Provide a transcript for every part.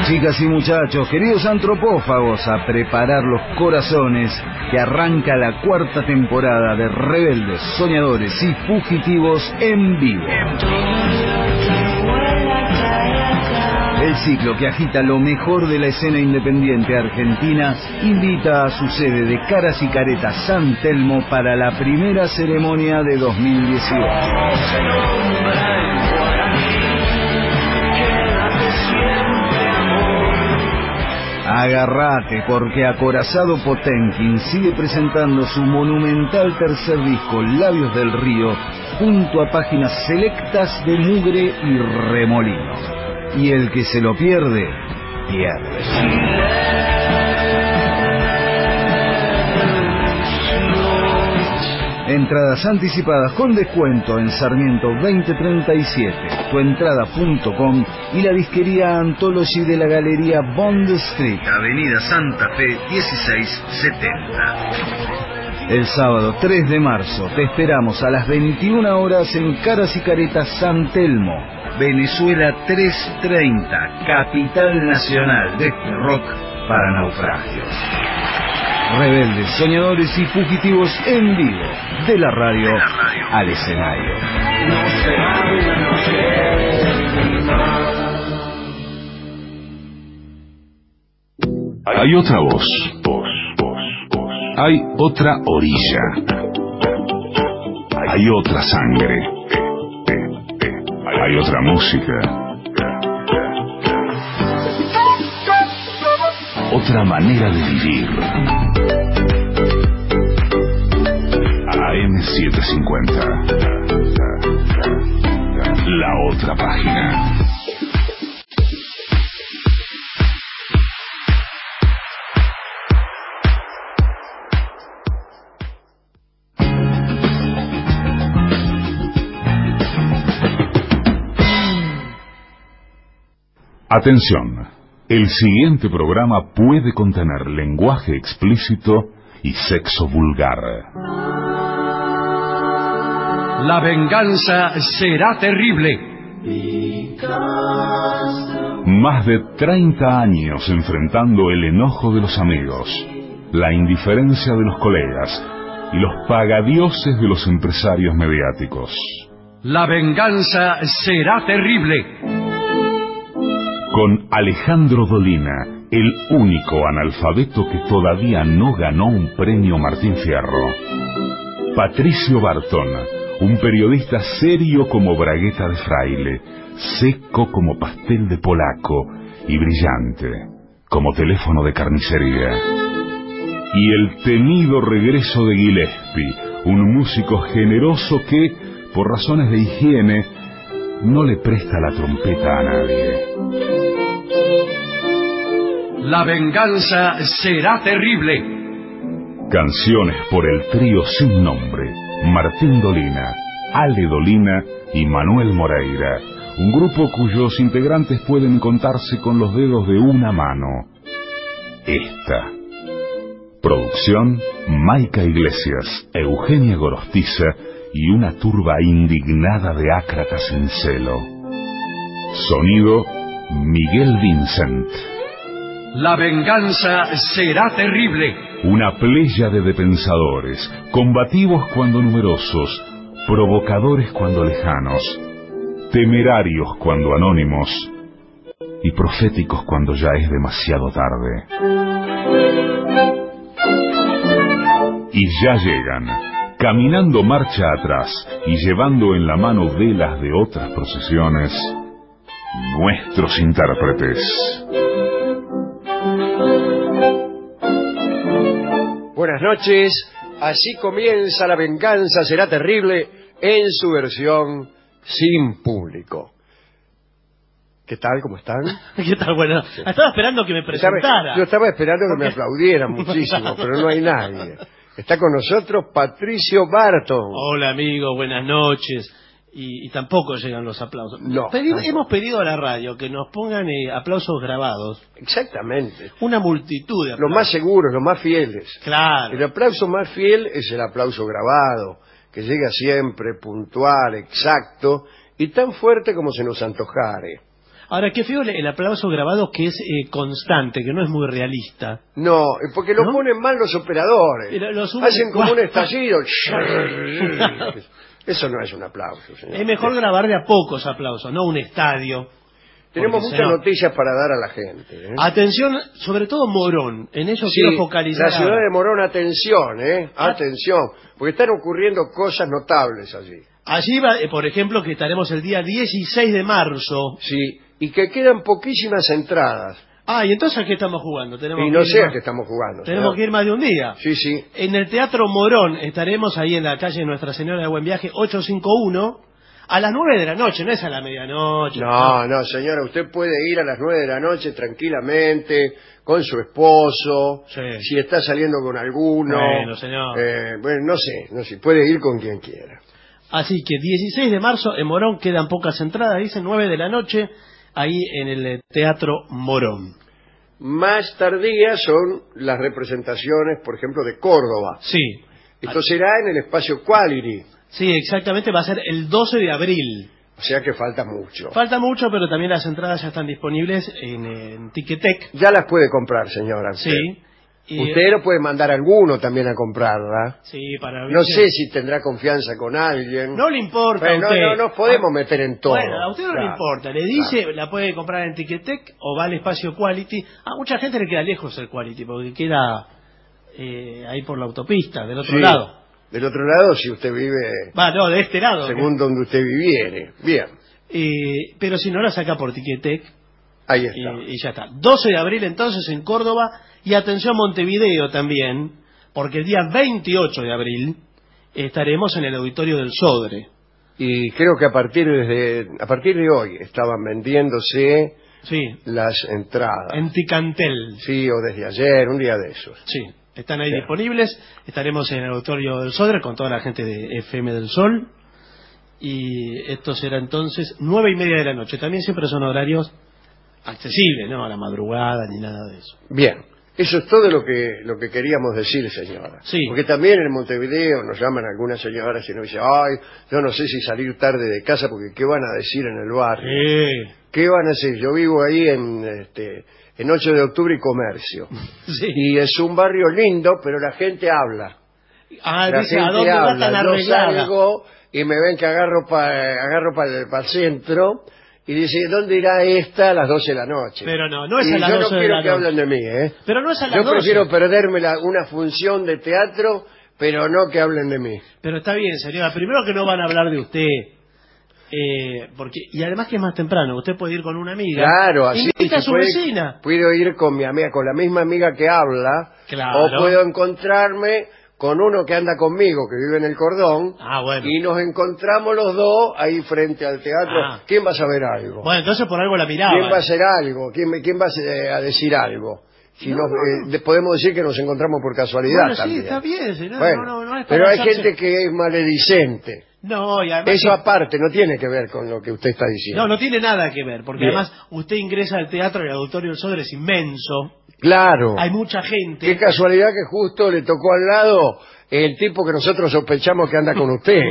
Chicas y muchachos, queridos antropófagos, a preparar los corazones, que arranca la cuarta temporada de Rebeldes, Soñadores y Fugitivos en vivo. El ciclo que agita lo mejor de la escena independiente argentina invita a su sede de Caras y Caretas San Telmo para la primera ceremonia de 2018. Agárrate, porque Acorazado Potenkin sigue presentando su monumental tercer disco, Labios del Río, junto a páginas selectas de Mugre y Remolino. Y el que se lo pierde, pierde. Entradas anticipadas con descuento en Sarmiento 2037, tuentrada.com y la disquería Anthology de la Galería Bond Street, Avenida Santa Fe 1670. El sábado 3 de marzo te esperamos a las 21 horas en Caras y Caretas San Telmo, Venezuela 330, capital nacional de este rock para naufragios. Rebeldes, Soñadores y Fugitivos en vivo, de la radio al escenario. Hay otra voz. Hay otra orilla. Hay otra sangre. Hay otra música. Otra manera de vivir. AM750. La otra página. Atención. El siguiente programa puede contener lenguaje explícito y sexo vulgar. La venganza será terrible. Más de 30 años enfrentando el enojo de los amigos, la indiferencia de los colegas y los pagadioses de los empresarios mediáticos. La venganza será terrible. Con Alejandro Dolina, el único analfabeto que todavía no ganó un premio Martín Fierro. Patricio Barton, un periodista serio como bragueta de fraile, seco como pastel de polaco y brillante como teléfono de carnicería. Y el temido regreso de Gillespie, un músico generoso que, por razones de higiene, no le presta la trompeta a nadie. La venganza será terrible. Canciones por el trío sin nombre, Martín Dolina, Ale Dolina y Manuel Moreira, un grupo cuyos integrantes pueden contarse con los dedos de una mano. Esta. Producción, Maica Iglesias, Eugenia Gorostiza y una turba indignada de ácratas en celo. Sonido, Miguel Vincent. La venganza será terrible. Una pléyade de pensadores, combativos cuando numerosos, provocadores cuando lejanos, temerarios cuando anónimos y proféticos cuando ya es demasiado tarde. Y ya llegan, caminando marcha atrás y llevando en la mano velas de otras procesiones, nuestros intérpretes. Buenas noches, así comienza La venganza será terrible en su versión sin público. ¿Qué tal? ¿Cómo están? ¿Qué tal? Bueno, estaba esperando que me presentara. Yo estaba esperando que me aplaudieran muchísimo, pero no hay nadie. Está con nosotros Patricio Barton. Hola, amigo, buenas noches. Y tampoco llegan los aplausos. No, hemos pedido a la radio que nos pongan aplausos grabados. Exactamente. Una multitud de aplausos. Los más seguros, los más fieles. Claro. El aplauso más fiel es el aplauso grabado, que llega siempre puntual, exacto y tan fuerte como se nos antojare. Ahora, qué feo el aplauso grabado que es constante, que no es muy realista. No, porque lo ¿No? ponen mal los operadores. Lo suben- Hacen como un estallido. Eso no es un aplauso, señor. Es mejor grabar de a pocos aplausos, no un estadio. Tenemos Porque, muchas señor, noticias para dar a la gente. ¿eh? Atención, sobre todo Morón. En eso Sí, quiero focalizar. la ciudad ahora. de Morón, atención, atención, porque están ocurriendo cosas notables allí. Allí va, por ejemplo, que estaremos el día 16 de marzo. Sí, y que quedan poquísimas entradas. Ah, ¿y entonces a qué estamos jugando? Tenemos Y no que ir sé a más- qué estamos jugando. Tenemos señor. que ir más de un día. Sí, sí. En el Teatro Morón estaremos ahí en la calle Nuestra Señora de Buen Viaje 851 a las 9 de la noche, no es a la medianoche. No, señora, usted puede ir a las 9 de la noche tranquilamente con su esposo, Sí. si está saliendo con alguno. Bueno, señor. Bueno, no sé, puede ir con quien quiera. Así que 16 de marzo en Morón quedan pocas entradas, dicen 9 de la noche, ahí en el Teatro Morón. Más tardías son las representaciones, por ejemplo, de Córdoba. Sí. Esto será en el espacio Quality, Sí, exactamente, va a ser el 12 de abril. o sea que falta mucho. Falta mucho, pero también las entradas ya están disponibles en Ticketek. Ya las puede comprar, señora. Sí. Y- Usted lo puede mandar a alguno también a comprarla. Sí, para No sé si tendrá confianza con alguien. No le importa a Bueno, usted. no nos podemos meter en todo. Bueno, a usted no le Claro. importa. Le dice, la puede comprar en Ticketek o va al espacio Quality. A mucha gente le queda lejos el Quality porque queda ahí por la autopista, del otro Sí. lado. Del otro lado, si usted vive Va, no, de este lado. según donde usted viviere. Bien, Pero si no, la saca por Ticketek ahí está. y ya está. 12 de abril entonces en Córdoba y atención Montevideo también, porque el día 28 de abril estaremos en el auditorio del Sodre. Y creo que a partir de hoy estaban vendiéndose Sí, las entradas. en Ticantel. Sí, o desde ayer, un día de esos. Sí, están ahí Bien. disponibles. Estaremos en el auditorio del Sodre con toda la gente de FM del Sol. Y esto será entonces 9:30 de la noche. También siempre son horarios accesibles, no a la madrugada ni nada de eso. Bien, eso es todo lo que queríamos decir, señora. Sí. Porque también en Montevideo nos llaman algunas señoras y nos dicen, ay, yo no sé si salir tarde de casa porque qué van a decir en el barrio. ¿Qué van a hacer? Yo vivo ahí en 8 de octubre y Comercio. Sí. Y es un barrio lindo, pero la gente habla. Ah, La dice, ¿a gente dónde va habla. tan Yo arreglada? salgo y me ven que agarro para el centro y dice, ¿dónde irá esta a las 12 de la noche? Pero no es Y a las yo 12 no de quiero la que noche. hablen de mí, ¿eh? Pero no es a las Yo 12. prefiero perderme una función de teatro, pero no que hablen de mí. Pero está bien, señora. Primero que no van a hablar de usted. Porque y además que es más temprano. Usted puede ir con una amiga. Claro, así Invita a si su vecina. puedo ir con mi amiga, con la misma amiga que habla, Claro. o puedo encontrarme con uno que anda conmigo, que vive en el Cordón, Ah, bueno. y nos encontramos los dos ahí frente al teatro. Ah. ¿Quién va a saber algo? Bueno, entonces por algo la miraba. ¿Quién va a hacer algo? ¿Quién va a decir algo? Si podemos decir que nos encontramos por casualidad Bueno, sí, también. está bien, señora. Bueno, no es para pero hay hacerse- gente que es maledicente. No, y además... Eso aparte, no tiene que ver con lo que usted está diciendo. No tiene nada que ver, porque Bien. además usted ingresa al teatro y el auditorio del Sodre es inmenso. Claro. Hay mucha gente. Qué casualidad que justo le tocó al lado el tipo que nosotros sospechamos que anda con usted.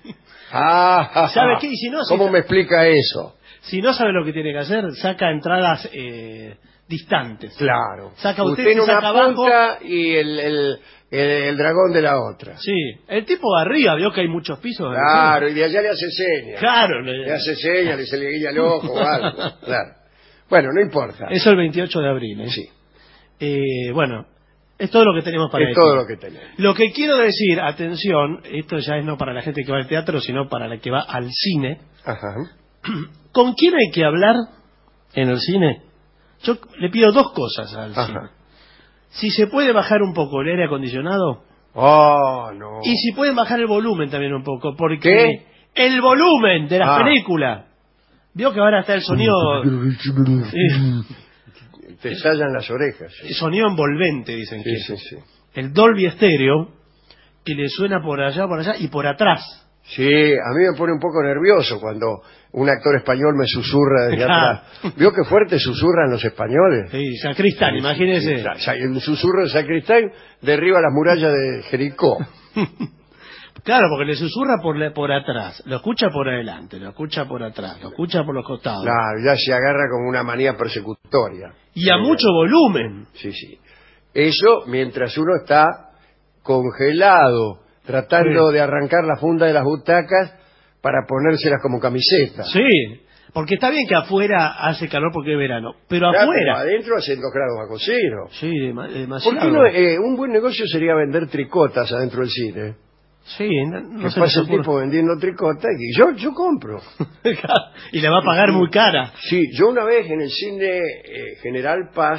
¿Sabe qué? Y si no, ¿Cómo si- me explica eso? Si no sabe lo que tiene que hacer, saca entradas distantes. Claro. Saca usted, en se una saca abajo. punta y el dragón de la otra. Sí, el tipo de arriba vio que hay muchos pisos. Claro, y de allá le hace señas. Claro. Le hace señas, se le guía el ojo o algo. Claro. Bueno, no importa. Eso el 28 de abril. ¿eh? Sí, Bueno, es todo lo que tenemos para es decir. todo lo que tenemos. Lo que quiero decir, atención, esto ya es no para la gente que va al teatro, sino para la que va al cine. Ajá. ¿Con quién hay que hablar en el cine? Yo le pido dos cosas al Ajá. cine. Si se puede bajar un poco el aire acondicionado Oh, no. y si pueden bajar el volumen también un poco, porque ¿Qué? el volumen de las Ah. películas. Vio que ahora está el sonido, Te estallan las orejas. el sonido envolvente, dicen que Sí, es. sí, sí. El Dolby Stereo, que le suena por allá y por atrás. Sí, a mí me pone un poco nervioso cuando un actor español me susurra desde Claro. atrás. ¿Vio qué fuerte susurran los españoles? Sí, sacristán, imagínese. El susurro de Sacristán derriba las murallas de Jericó. Claro, porque le susurra por atrás, lo escucha por adelante, lo escucha por atrás, lo escucha por los costados. Claro, ya se agarra como una manía persecutoria. Y a mucho volumen. Sí, sí. Eso mientras uno está congelado, tratando de arrancar la funda de las butacas para ponérselas como camisetas. Sí, porque está bien que afuera hace calor porque es verano, pero Claro, afuera... pero adentro hace 2 grados bajo cero. Sí, demasiado. ¿Por qué no, un buen negocio sería vender tricotas adentro del cine? Sí, no Que se pasa les el tipo vendiendo tricotas y yo compro. y le va a pagar muy cara. Sí, yo una vez en el cine General Paz,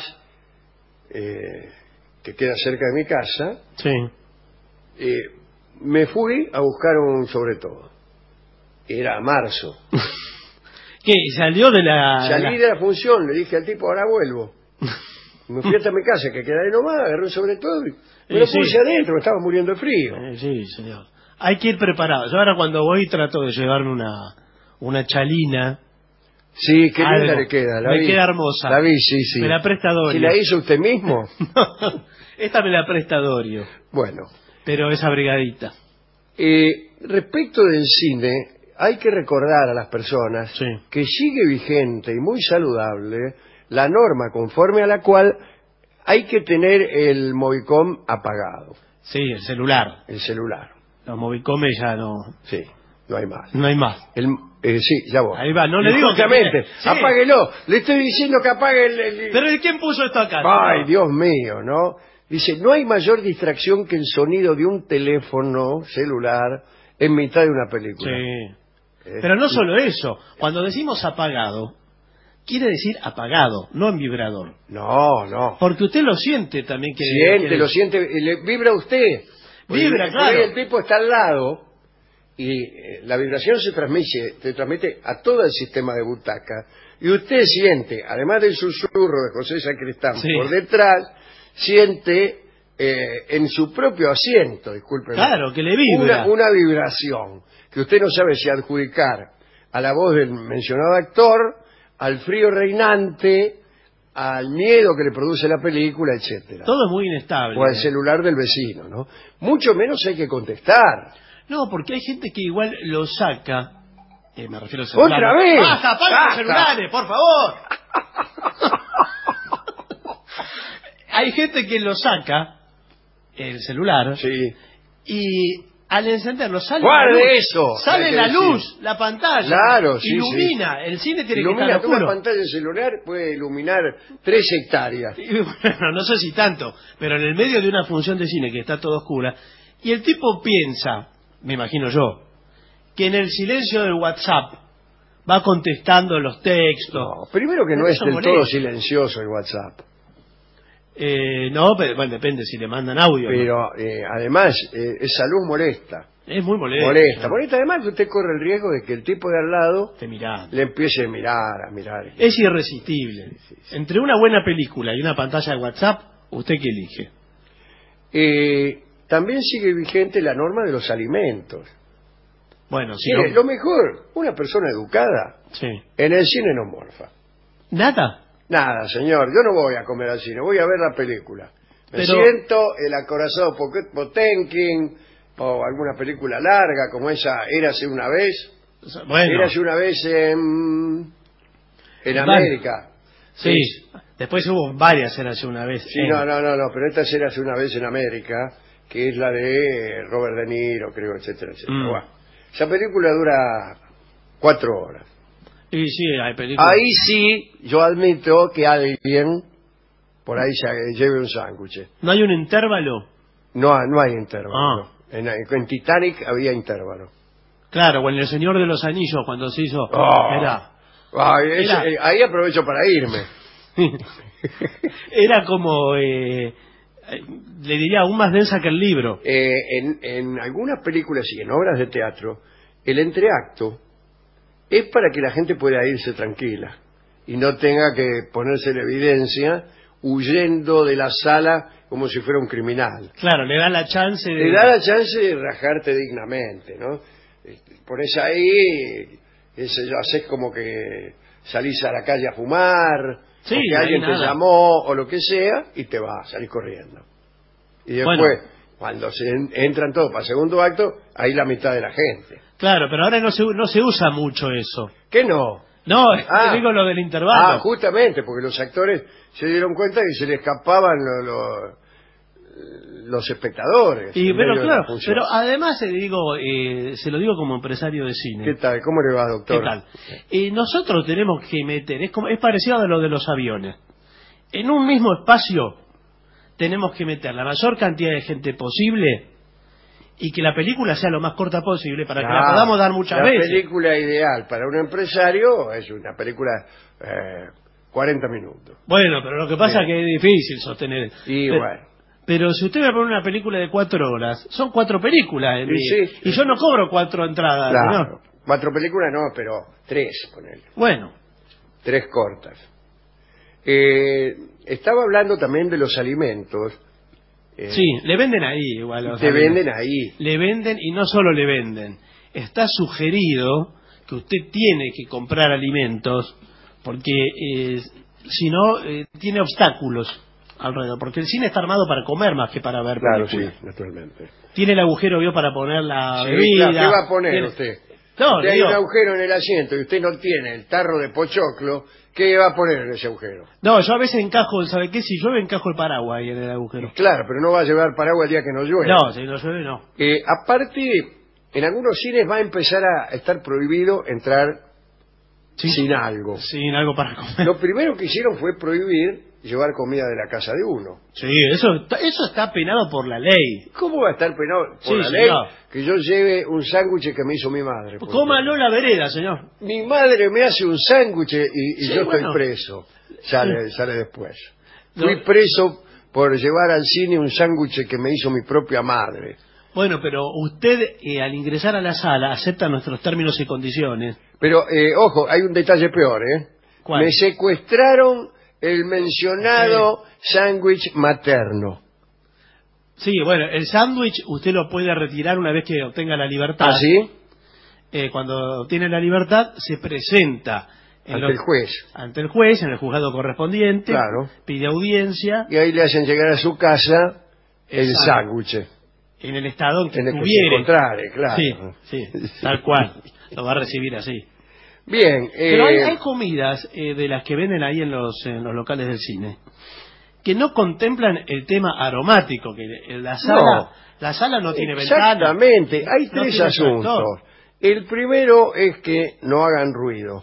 que queda cerca de mi casa, Sí. me fui a buscar un sobre todo. Era marzo. ¿Qué? ¿Salió de la...? Salí de la función, le dije al tipo, ahora vuelvo. Me fui hasta mi casa, que quedé ahí nomás, agarré un sobre todo y me lo puse adentro, me estaba muriendo de frío. Sí, señor. Hay que ir preparado. Yo ahora cuando voy trato de llevarme una chalina. Sí, qué linda algo. le queda. Me queda hermosa. La vi, sí, sí. Me la presta Dorio. ¿Si la hizo usted mismo? Esta me la presta Dorio. Bueno. Pero esa brigadita. Respecto del cine, hay que recordar a las personas que sigue vigente y muy saludable la norma conforme a la cual hay que tener el Movicom apagado. Sí, el celular. El celular. Los Movicomes ya no... Sí, no hay más. No hay más. Sí, ya voy. Ahí va, no le digo que... Justamente, Sí. apáguelo. Le estoy diciendo que apague el... Pero ¿y quién puso esto acá? Ay, Dios mío, ¿no? Dice, no hay mayor distracción que el sonido de un teléfono celular en mitad de una película. Sí. Pero no solo eso. Cuando decimos apagado, quiere decir apagado, no en vibrador. No, no. Porque usted lo siente también. Lo siente, le vibra a usted. Vibra, claro. Por ahí el tipo está al lado y la vibración se transmite a todo el sistema de butaca. Y usted siente, además del susurro de José Sacristán por detrás, siente en su propio asiento, discúlpeme. Claro, que le vibra. Una vibración que usted no sabe si adjudicar a la voz del mencionado actor, al frío reinante, al miedo que le produce la película, etcétera. Todo es muy inestable. O al celular del vecino, ¿no? Mucho menos hay que contestar. No, porque hay gente que igual lo saca. Me refiero al celular. ¡Otra vez! ¡Basta, apaga los celulares, por favor! Hay gente que lo saca, el celular, y al encenderlo sale ¡guarde la luz, eso! sale la luz, la pantalla, claro, sí, ilumina, el cine tiene ilumina, que estar oscuro. Una pantalla de celular puede iluminar 3 hectáreas. Y, bueno, no sé si tanto, pero en el medio de una función de cine que está todo oscura, y el tipo piensa, me imagino yo, que en el silencio del WhatsApp va contestando los textos. No, primero que no es del todo silencioso el WhatsApp. No, pero bueno, depende si le mandan audio. Pero además, esa luz molesta. Es muy molesto. Molesta además que usted corre el riesgo de que el tipo de al lado le empiece a mirar. Es irresistible. Sí. Entre una buena película y una pantalla de WhatsApp, ¿usted qué elige? También sigue vigente la norma de los alimentos. Bueno, sí. Lo mejor, una persona educada en el cine no morfa. ¿Nada? Nada, señor, yo no voy a comer al cine, voy a ver la película. Me siento el acorazado Potemkin o alguna película larga como esa Érase una vez. Bueno. Érase una vez en América. Sí. Después hubo varias Érase una vez. Sí, no, pero esta es Érase una vez en América, que es la de Robert De Niro, creo, etcétera. Bueno, esa película dura 4 horas. Y sí, hay películas. Ahí sí, yo admito que alguien por ahí se lleve un sándwich. ¿No hay un intervalo? No hay intervalo. No. En Titanic había intervalo. Claro, o en El Señor de los Anillos, cuando se hizo... Ahí aprovecho para irme. Era como... le diría aún más densa que el libro. En algunas películas y en obras de teatro, el entreacto es para que la gente pueda irse tranquila y no tenga que ponerse en evidencia huyendo de la sala como si fuera un criminal. Claro, le da la chance de rajarte dignamente, ¿no? Pones ahí, haces como que salís a la calle a fumar, o que alguien te llamó o lo que sea, y te vas, salís corriendo. Y después, Cuando entran todos para el segundo acto, hay la mitad de la gente. Claro, pero ahora no se usa mucho eso. ¿Qué no? No, te digo lo del intervalo. Justamente, porque los actores se dieron cuenta que se le escapaban los espectadores. Pero claro, pero además se lo digo como empresario de cine. ¿Qué tal? ¿Cómo le va, doctor? ¿Qué tal? Nosotros tenemos que meter, es parecido a lo de los aviones. En un mismo espacio tenemos que meter la mayor cantidad de gente posible y que la película sea lo más corta posible para que la podamos dar muchas veces. La película ideal para un empresario es una película 40 minutos. Bueno, pero lo que pasa es que es difícil sostener. Pero si usted me pone una película de 4 horas, son 4 películas. Y yo no cobro 4 entradas. Claro, 4 películas no, pero 3, ponele. Bueno. 3 cortas. Estaba hablando también de los alimentos. Sí, le venden ahí igual. Te venden ahí. Le venden y no solo le venden. Está sugerido que usted tiene que comprar alimentos porque si no tiene obstáculos alrededor. Porque el cine está armado para comer más que para ver películas. Claro, sí, naturalmente. Tiene el agujero para poner la bebida. Claro, ¿qué va a poner usted? No, usted hay un agujero en el asiento y usted no tiene el tarro de pochoclo, ¿qué va a poner en ese agujero? No, yo a veces encajo, ¿sabe qué? Si llueve encajo el paraguas ahí en el agujero. Claro, pero no va a llevar paraguas el día que no llueve. No, si no llueve no. Aparte, en algunos cines va a empezar a estar prohibido entrar sin algo. Sin algo para comer. Lo primero que hicieron fue prohibir llevar comida de la casa de uno. Sí, eso está penado por la ley. ¿Cómo va a estar penado por la ley que yo lleve un sándwich que me hizo mi madre? Cómalo en la vereda, señor. Mi madre me hace un sándwich y yo estoy preso. Sale después. Fui preso por llevar al cine un sándwich que me hizo mi propia madre. Bueno, pero usted al ingresar a la sala acepta nuestros términos y condiciones. Pero, ojo, hay un detalle peor, ¿eh? ¿Cuál? Me secuestraron el mencionado sándwich materno. Sí, bueno, el sándwich usted lo puede retirar una vez que obtenga la libertad. ¿Ah, sí? Cuando obtiene la libertad, se presenta ante el juez. Ante el juez, en el juzgado correspondiente. Claro. Pide audiencia. Y ahí le hacen llegar a su casa el sándwich. En el estado en que se estuviere. Claro. Sí, tal cual. Lo va a recibir así. Bien. Pero hay comidas de las que venden ahí en los locales del cine que no contemplan el tema aromático, que la sala no tiene ventana. Exactamente. Hay 3 asuntos. El primero es que no hagan ruido.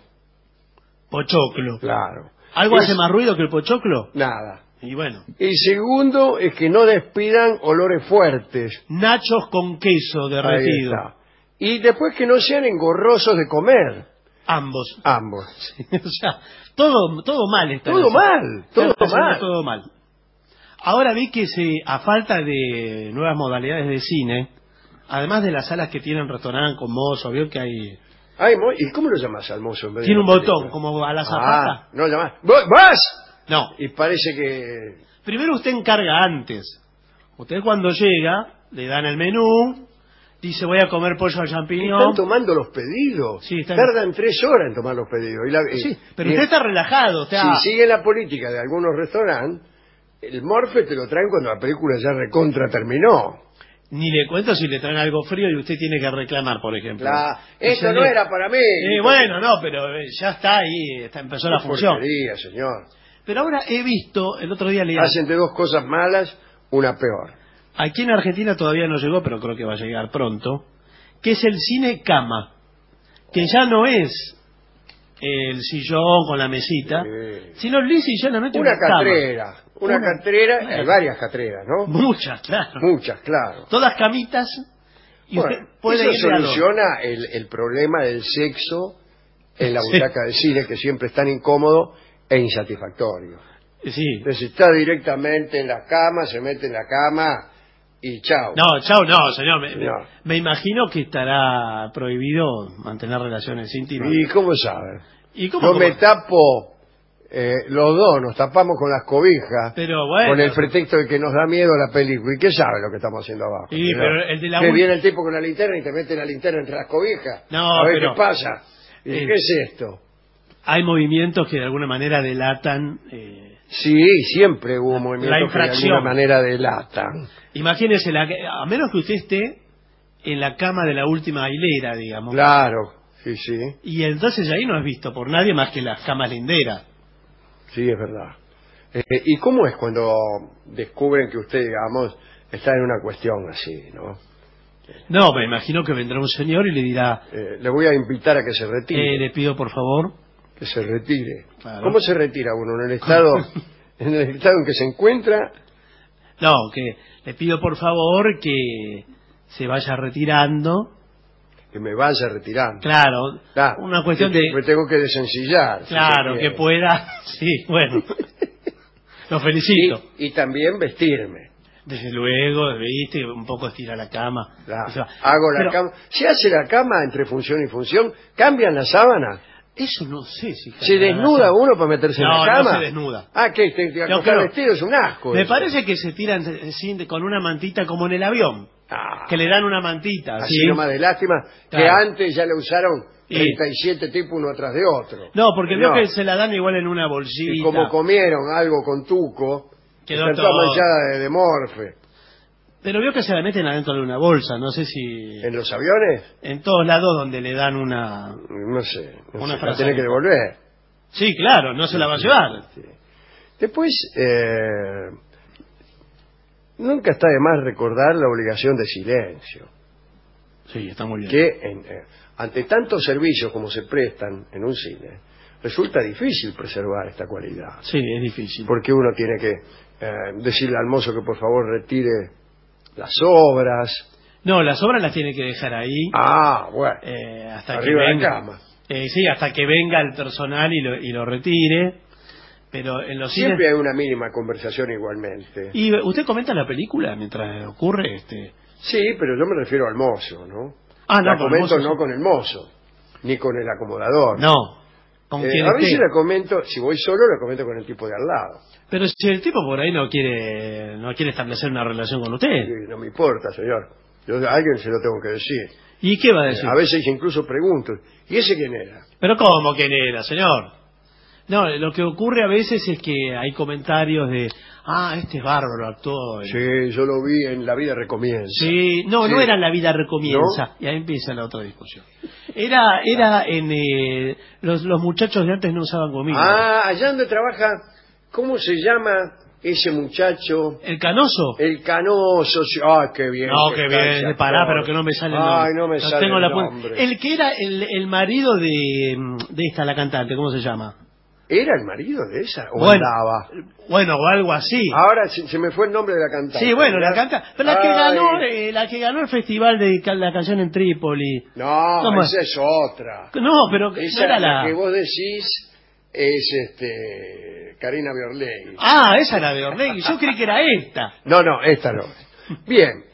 Pochoclo. Claro. ¿Algo hace más ruido que el pochoclo? Nada. Y bueno. El segundo es que no despidan olores fuertes. Nachos con queso derretido. Y después que no sean engorrosos de comer. Ambos. Sí. O sea, todo mal está. Todo mal. Todo mal. Ahora vi que a falta de nuevas modalidades de cine, además de las salas que tienen restaurante con mozo, vio que hay... ¿Y cómo lo llamas al mozo en vez de tiene un botón, como a la zapata. No llamás. ¿Vas? No. Y parece que... Primero usted encarga antes. Usted cuando llega, le dan el menú, dice voy a comer pollo al champiñón. ¿Están tomando los pedidos? Sí, tardan 3 horas en tomar los pedidos. Sí, pero usted está relajado. Si sigue la política de algunos restaurantes, el morfe te lo traen cuando la película ya recontra terminó. Ni le cuento si le traen algo frío y usted tiene que reclamar, por ejemplo. Esto no era para mí. Bueno, no, pero ya está ahí, empezó la función. Porquería, señor. Pero ahora he visto, el otro día leí... Hacen de 2 cosas malas, una peor. Aquí en Argentina todavía no llegó, pero creo que va a llegar pronto, que es el cine cama, que ya no es el sillón con la mesita, sino lisa y llanamente una catrera. Una catrera, hay varias catreras, ¿no? Muchas, claro. Todas camitas. Y usted puede eso soluciona el problema del sexo en la butaca del cine, que siempre es tan incómodo e insatisfactorio. Sí. Entonces está directamente en la cama, se mete en la cama y chao. No, señor. Me imagino que estará prohibido mantener relaciones íntimas. ¿Y cómo sabe? Yo me tapo... los dos nos tapamos con las cobijas, pero bueno, con el pretexto de que nos da miedo la película. ¿Y qué sabe lo que estamos haciendo abajo? Pero el de la que viene el tipo con la linterna y te mete la linterna entre las cobijas. A ver qué pasa. ¿Qué es esto? Hay movimientos que de alguna manera delatan Sí, siempre hubo movimientos que de alguna manera delatan. Imagínese, a menos que usted esté en la cama de la última hilera, digamos. Claro, sí, sí. Y entonces ahí no es visto por nadie más que las camas linderas. Sí, es verdad. ¿Y cómo es cuando descubren que usted, digamos, está en una cuestión así, no? No, me imagino que vendrá un señor y le dirá... le voy a invitar a que se retire. Le pido, por favor... Que se retire. Claro. ¿Cómo se retira uno? ¿En el estado en que se encuentra? No, que le pido, por favor, que se vaya retirando. Que me vaya retirando. Claro, una cuestión de... Me tengo que desencillar. Claro, que pueda... Sí, bueno. Lo felicito. Y también vestirme. Desde luego, viste, un poco estira la cama. Claro. Hago la cama. ¿Se hace la cama entre función y función? ¿Cambian la sábana? Eso no sé si... ¿Se desnuda uno para meterse en la cama? No, se desnuda. Que acostar vestido es un asco. Me parece que se tiran con una mantita como en el avión. Que le dan una mantita. Así nomás de lástima, que antes ya le usaron 37 tipos uno atrás de otro. No, porque veo que se la dan igual en una bolsita. Y como comieron algo con tuco, quedó toda manchada de morfe. Pero veo que se la meten adentro de una bolsa, no sé si... ¿En los aviones? En todos lados donde le dan una... No sé, la tiene que devolver. Sí, claro, no se la va a llevar. Sí. Después, nunca está de más recordar la obligación de silencio. Sí, está muy bien. Que ante tantos servicios como se prestan en un cine, resulta difícil preservar esta cualidad. Sí, es difícil. Porque uno tiene que decirle al mozo que por favor retire las obras. No, las obras las tiene que dejar ahí. Bueno. Hasta arriba que venga, de la cama. Sí, hasta que venga el personal y lo retire. Pero en los siempre cines... hay una mínima conversación igualmente. ¿Y usted comenta la película mientras ocurre? Sí, pero yo me refiero al mozo, ¿no? No, la comento no con el mozo, ni con el acomodador. No. ¿Con quién a veces la comento, si voy solo, la comento con el tipo de al lado. Pero si el tipo por ahí no quiere establecer una relación con usted. Sí, no me importa, señor. Yo a alguien se lo tengo que decir. ¿Y qué va a decir? A veces incluso pregunto, ¿y ese quién era? ¿Pero cómo quién era, señor? No, lo que ocurre a veces es que hay comentarios de... este es bárbaro, actuó. Sí, yo lo vi en La Vida Recomienza. Sí, no era en La Vida Recomienza. ¿No? Y ahí empieza la otra discusión. Era en... los muchachos de antes no usaban comida. Allá donde trabaja... ¿Cómo se llama ese muchacho? ¿El Canoso? El Canoso. Qué bien. No, qué bien. Pará, pero que no me sale el nombre. No me sale el nombre. El que era el marido de esta, la cantante, ¿cómo se llama? ¿Era el marido de esa? ¿O andaba? Bueno, o algo así. Ahora se me fue el nombre de la cantante. Sí, bueno, la cantante. Pero la que ganó el festival de la canción en Trípoli. No, esa es otra. No, pero esa no era la que vos decís es Karina Biorlegui. Esa era Biorlegui. Yo creí que era esta. No, esta no. Bien.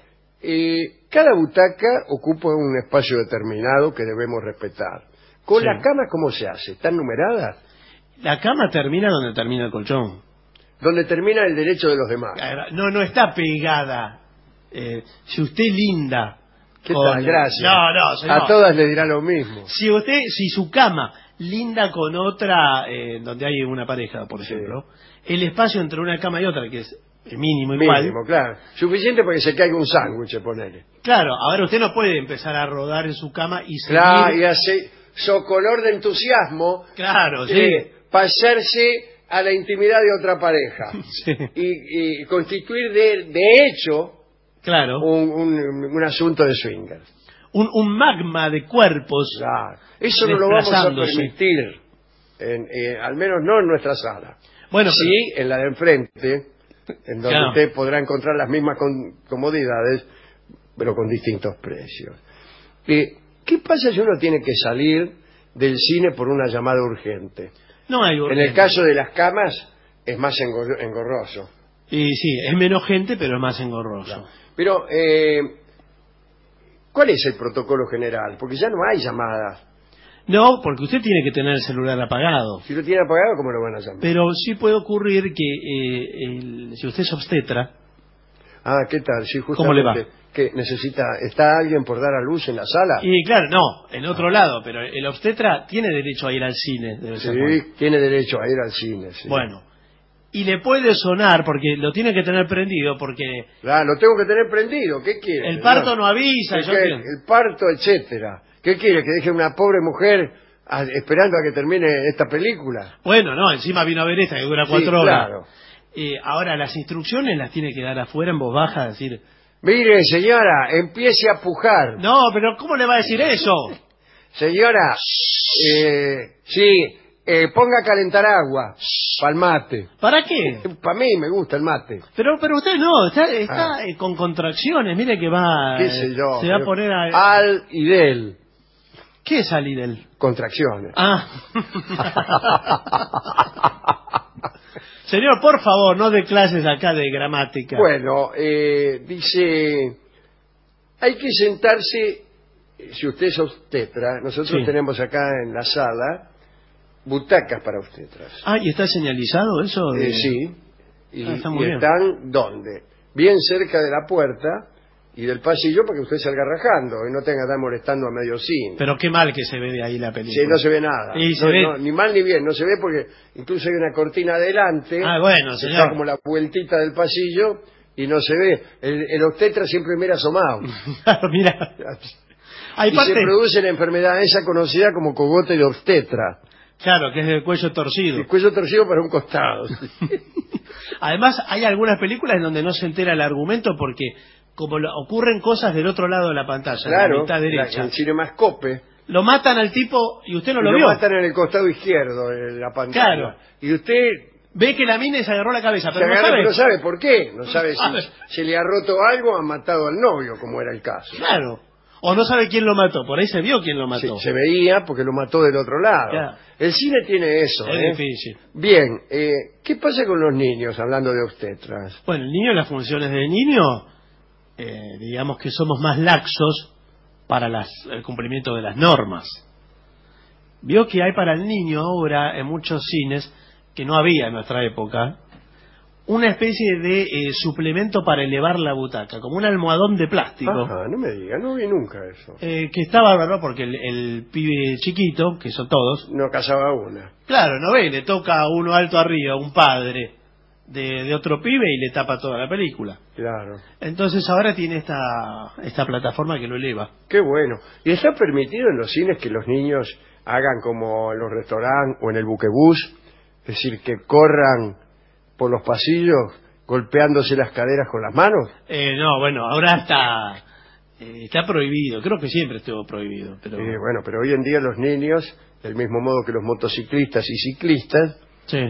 Cada butaca ocupa un espacio determinado que debemos respetar. ¿Con las camas cómo se hace? ¿Están numeradas? La cama termina donde termina el colchón. Donde termina el derecho de los demás. No está pegada. Si usted linda... ¿Qué tal? Gracias. No, señor. A todas le dirá lo mismo. Si su cama linda con otra, donde hay una pareja, por ejemplo, el espacio entre una cama y otra, que es mínimo igual. Mínimo, claro. Suficiente para que se caiga un sándwich, ponele. Claro, ahora usted no puede empezar a rodar en su cama y seguir... Claro, y hace socolor de entusiasmo. Claro, sí. Pasarse a la intimidad de otra pareja. Sí. Y constituir de hecho claro un asunto de swingers. Un magma de cuerpos. Claro. Eso no lo vamos a permitir, al menos no en nuestra sala. Bueno, sí, en la de enfrente, en donde usted podrá encontrar las mismas comodidades, pero con distintos precios. ¿Qué pasa si uno tiene que salir del cine por una llamada urgente? No hay urgencia. En el caso de las camas es más engorroso. Y sí, es menos gente, pero es más engorroso. Claro. Pero, ¿cuál es el protocolo general? Porque ya no hay llamadas. No, porque usted tiene que tener el celular apagado. Si lo tiene apagado, ¿cómo lo van a llamar? Pero sí puede ocurrir que si usted es obstetra... ¿qué tal? Sí, justamente, ¿cómo le va? Que ¿está alguien por dar a luz en la sala? Y claro, no, en otro lado, pero el obstetra tiene derecho a ir al cine. Sí, tiene derecho a ir al cine. Sí. Bueno, y le puede sonar, porque lo tiene que tener prendido, porque Claro, lo tengo que tener prendido. ¿Qué quiere? el parto no avisa. El parto, etcétera. ¿Qué quiere? ¿Que deje una pobre mujer esperando a que termine esta película? Bueno, no, encima vino a ver esta que dura 4 Sí, horas. claro. Ahora, las instrucciones las tiene que dar afuera en voz baja, decir... Mire, señora, empiece a pujar. No, pero ¿cómo le va a decir eso? Señora, ponga a calentar agua para el mate. ¿Para qué? Para mí me gusta el mate. Pero usted no, está con contracciones, mire que va... ¿Qué sé yo? Se va a poner a... Al y del. ¿Qué es salir del? Contracciones. Ah. Señor, por favor, no dé clases acá de gramática. Bueno, dice, hay que sentarse, si usted es obstetra, nosotros tenemos acá en la sala butacas para obstetras. Ah, ¿y está señalizado eso? Sí, y está muy bien. están, ¿dónde? Bien cerca de la puerta y del pasillo para que usted salga rajando y no tenga que estar molestando a medio cine. Pero qué mal que se ve de ahí la película. Sí, no se ve nada. Y se No, ve... no, ni mal ni bien, no se ve porque incluso hay una cortina adelante. Ah, bueno, Está señor. como la vueltita del pasillo y no se ve. El obstetra siempre mira asomado. Claro, mira. Hay Y parte... se produce la enfermedad esa conocida como cogote de obstetra. Claro, que es el cuello torcido. El cuello torcido para un costado. Además, hay algunas películas en donde no se entera el argumento porque como ocurren cosas del otro lado de la pantalla, en Claro, la mitad derecha, el cinemascope. lo matan al tipo y usted no lo Lo vio. matan en el costado izquierdo de la pantalla. Claro. Y usted Ve que la mina se agarró la cabeza, se pero agarra, no sabe. pero no sabe por qué. No sabe sabe. si se le ha roto algo o han matado al novio, como era el caso. Claro. O no sabe quién lo mató. Por ahí se vio quién lo mató. Se veía porque lo mató del otro lado. Claro. El cine tiene eso. Es difícil. Bien, ¿qué pasa con los niños, hablando de obstetras? Bueno, el niño, las funciones del niño, digamos que somos más laxos para el cumplimiento de las normas. Vio que hay para el niño ahora en muchos cines, que no había en nuestra época, una especie de suplemento para elevar la butaca, como un almohadón de plástico. Ajá, no me diga, no vi nunca eso. Que está bárbaro porque el pibe chiquito, que son todos, No cazaba una. claro, no ve, le toca a uno alto arriba, un padre de otro pibe y le tapa toda la película. Claro. Entonces ahora tiene esta plataforma que lo eleva. Qué bueno. ¿Y está permitido en los cines que los niños hagan como en los restaurantes o en el buquebús? Es decir, que corran por los pasillos golpeándose las caderas con las manos. No, bueno, ahora está prohibido. Creo que siempre estuvo prohibido. Pero Bueno, pero hoy en día los niños, del mismo modo que los motociclistas y ciclistas, sí.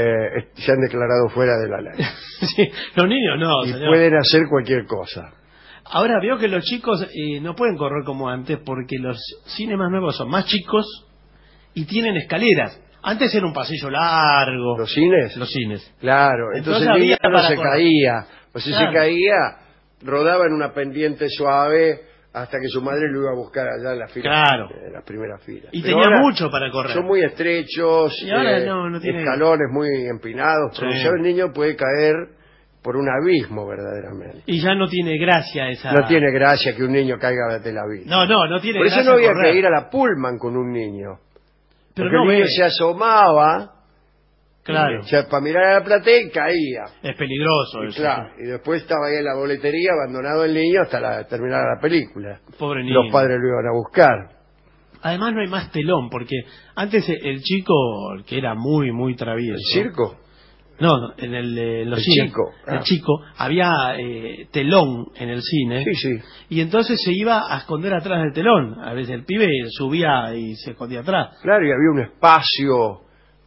Se han declarado fuera de la ley. Sí, los niños no, Y señor. pueden hacer cualquier cosa. Ahora veo que los chicos no pueden correr como antes porque los cines más nuevos son más chicos y tienen escaleras. Antes era un pasillo largo. ¿Los cines? Los cines. Claro, entonces el niño no se caía. O si se caía, rodaba en una pendiente suave hasta que su madre lo iba a buscar allá en la fila, Claro. en la primera fila. Y Pero tenía ahora mucho para correr. son muy estrechos, Y ahora no tiene... escalones muy empinados, Sí. pronunciado, el niño puede caer por un abismo verdaderamente. Y ya no tiene gracia esa... No tiene gracia que un niño caiga de la vida. No tiene Por eso gracia no había correr. que ir a la Pullman con un niño. Pero Porque no el niño ve. se asomaba, Claro. para mirar a la platea y caía. Es peligroso Y eso. claro, y después estaba ahí en la boletería abandonado el niño hasta terminar la película. Pobre niño. Los padres lo iban a buscar. Además no hay más telón, porque antes el chico, que era muy, muy travieso... ¿El circo? No, en los El cines. chico. El chico. Había telón en el cine. Sí, sí. Y entonces se iba a esconder atrás del telón. A veces el pibe subía y se escondía atrás. Claro, y había un espacio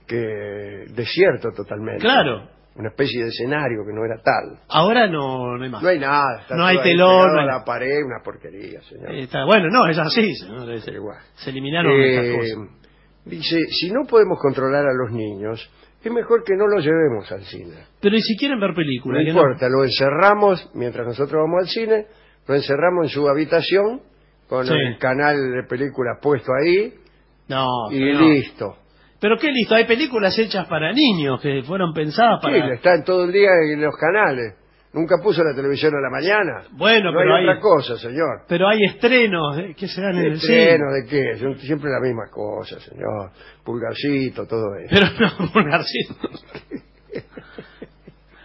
desierto totalmente. Claro. Una especie de escenario que no era tal. Ahora no hay más. No hay nada. Está No hay todo ahí telón, pegado no hay- a la pared, una porquería, señor. Bueno, no, es así. Señor. Pero igual. Se eliminaron estas cosas. Dice, si no podemos controlar a los niños, es mejor que no los llevemos al cine. Pero ¿y si quieren ver No películas? que importa, lo encerramos, mientras nosotros vamos al cine, lo encerramos en su habitación, con Sí. el canal de películas puesto ahí, No, y no. listo. Pero qué listo, hay películas hechas para niños que fueron pensadas para... Sí, están todo el día en los canales. Nunca puso la televisión a la mañana. Bueno, no pero hay otra cosa, señor. Pero hay estrenos que se dan en el cine. ¿Estrenos de qué? Son siempre la misma cosa, señor. Pulgarcito, todo eso. Pero no, Pulgarcito.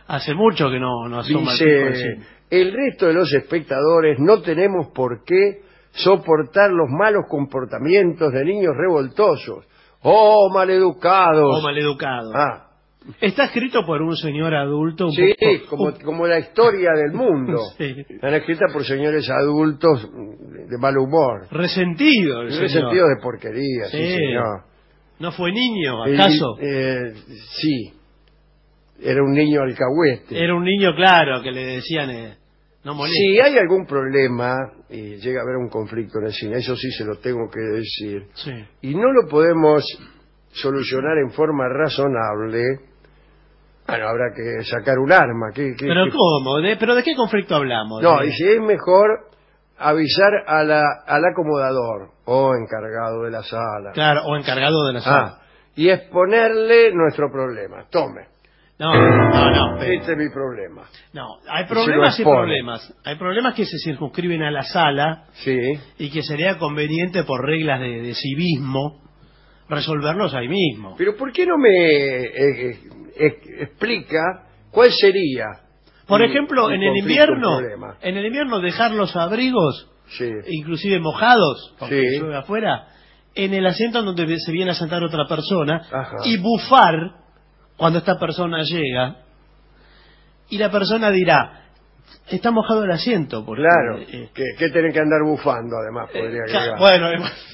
Hace mucho que no asoma el Dice, tipo al cine. el resto de los espectadores no tenemos por qué soportar los malos comportamientos de niños revoltosos. ¡Oh, maleducados! O maleducado. Ah, Está escrito por un señor adulto. sí, poco, como la historia del mundo. Sí. Están escritas por señores adultos de mal humor. Resentido el En señor. sentido de porquería, sí, Sí. señor. ¿No fue niño, acaso? Sí, era un niño alcahuete. Era un niño, claro, que le decían, no molesta. Si hay algún problema y llega a haber un conflicto en el cine, eso sí se lo tengo que decir, Sí. y no lo podemos solucionar en forma razonable, bueno, habrá que sacar un arma. ¿Pero cómo? ¿Pero de qué conflicto hablamos? No, y si es mejor avisar al acomodador o encargado de la sala. Claro, o encargado de la sala. Y exponerle nuestro problema. Tome, No. este es mi problema. No, hay Y problemas se y lo expone. problemas. Hay problemas que se circunscriben a la sala Sí. y que sería conveniente por reglas de civismo resolverlos ahí mismo. Pero ¿por qué no me explica cuál sería? Por ejemplo, un en el conflicto, un invierno, problema? dejar los abrigos, Sí. inclusive mojados, porque Sí. llueve afuera, en el asiento en donde se viene a sentar otra persona, Ajá. y bufar cuando esta persona llega, y la persona dirá, está mojado el asiento. Porque, Claro, que tienen que andar bufando, además, podría agregar. bueno,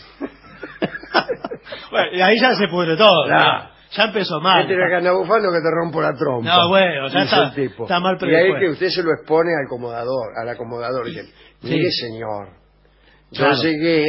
bueno, y ahí ya se pudre todo. Claro. ¿no? Ya empezó mal. Que tienen que andar bufando que te rompo la trompa. No, bueno, ya dice el tipo. está mal Y ahí predispuesto. que usted se lo expone al acomodador. Dice, mire, Sí. señor, Claro. yo llegué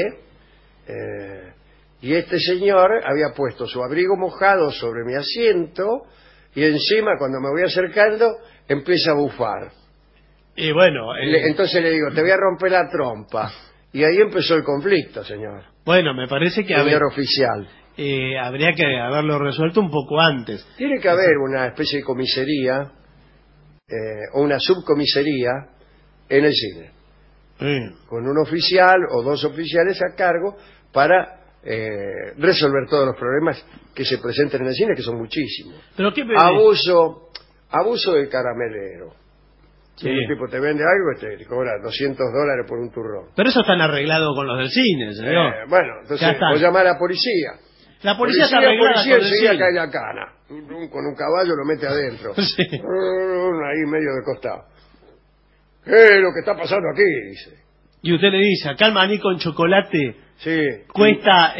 y este señor había puesto su abrigo mojado sobre mi asiento y encima, cuando me voy acercando, empieza a bufar. Y bueno, Entonces le digo, te voy a romper la trompa. Y ahí empezó el conflicto, señor. bueno, me parece que Señor oficial. habría que haberlo resuelto un poco antes. Tiene que haber una especie de comisaría o una subcomisaría en el cine, con un oficial o dos oficiales a cargo para resolver todos los problemas que se presenten en el cine, que son muchísimos. Pero qué Abuso del caramelero. Sí. Un tipo te vende algo y te cobra $200 por un turrón. Pero eso están arreglado con los del cine, señor. Bueno, Ya entonces está. vos llamás a la policía. La policía está arreglada policía, con el enseguida cine. cae la cana. Con un caballo lo mete adentro. Sí. Ahí medio de costado. ¿Qué es lo que está pasando aquí? Dice. Y usted le dice, acá el maní con chocolate Sí. cuesta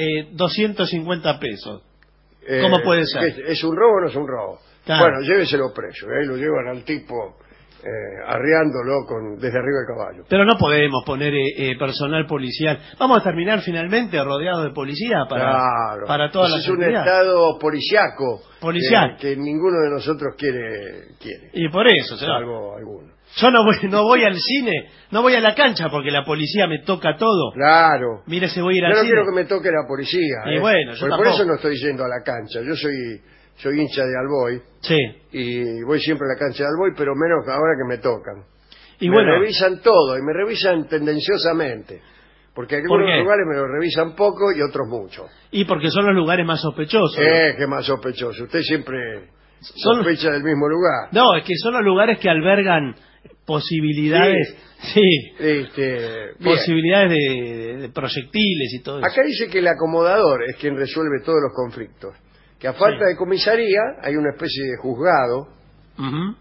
250 pesos. ¿Cómo puede ser? ¿Es un robo o no es un robo? Claro. Bueno, lléveselo preso. Ahí lo llevan al tipo arriándolo desde arriba del caballo. Pero no podemos poner personal policial. Vamos a terminar finalmente rodeados de policía Claro. para todas las Es un actividades. estado policiaco. Policial. Que ninguno de nosotros quiere. Y por eso, señor. Salvo alguno. Yo no voy al cine, no voy a la cancha porque la policía me toca todo. Claro. Mire, si voy a ir Yo al no cine. quiero que me toque la policía. Y bueno, yo por tampoco. eso no estoy yendo a la cancha. Yo soy hincha de Alboy Sí. y voy siempre a la cancha de Alboy, pero menos ahora que me tocan. Y me bueno, revisan todo y me revisan tendenciosamente. Porque algunos qué? lugares me lo revisan poco y otros mucho. y porque son los lugares más sospechosos. Qué más sospechoso. Usted siempre sospecha del mismo lugar. No, es que son los lugares que albergan posibilidades, Bien. posibilidades de proyectiles y todo eso. Acá dice que el acomodador es quien resuelve todos los conflictos. Que a falta de comisaría hay una especie de juzgado Ujú.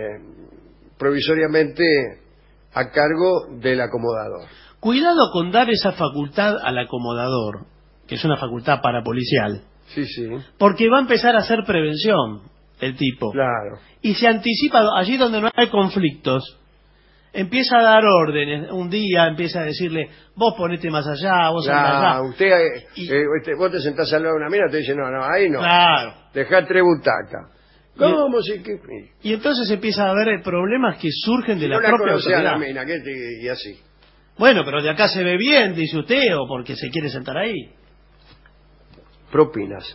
provisoriamente a cargo del acomodador. Cuidado con dar esa facultad al acomodador, que es una facultad parapolicial, Sí, sí, porque va a empezar a hacer prevención el tipo. claro. Y se anticipa, allí donde no hay conflictos, empieza a dar órdenes. Un día empieza a decirle, vos ponete más allá, vos andá allá. Usted, vos te sentás al lado de una mina y te dice, no, ahí no. Claro. Dejá 3 butacas. ¿Cómo si que...? Y entonces empieza a haber problemas que surgen de Si la no la propia conocía a la autoridad. mina, y así. Bueno, pero de acá se ve bien, dice usted, o porque se quiere sentar ahí. Propinas.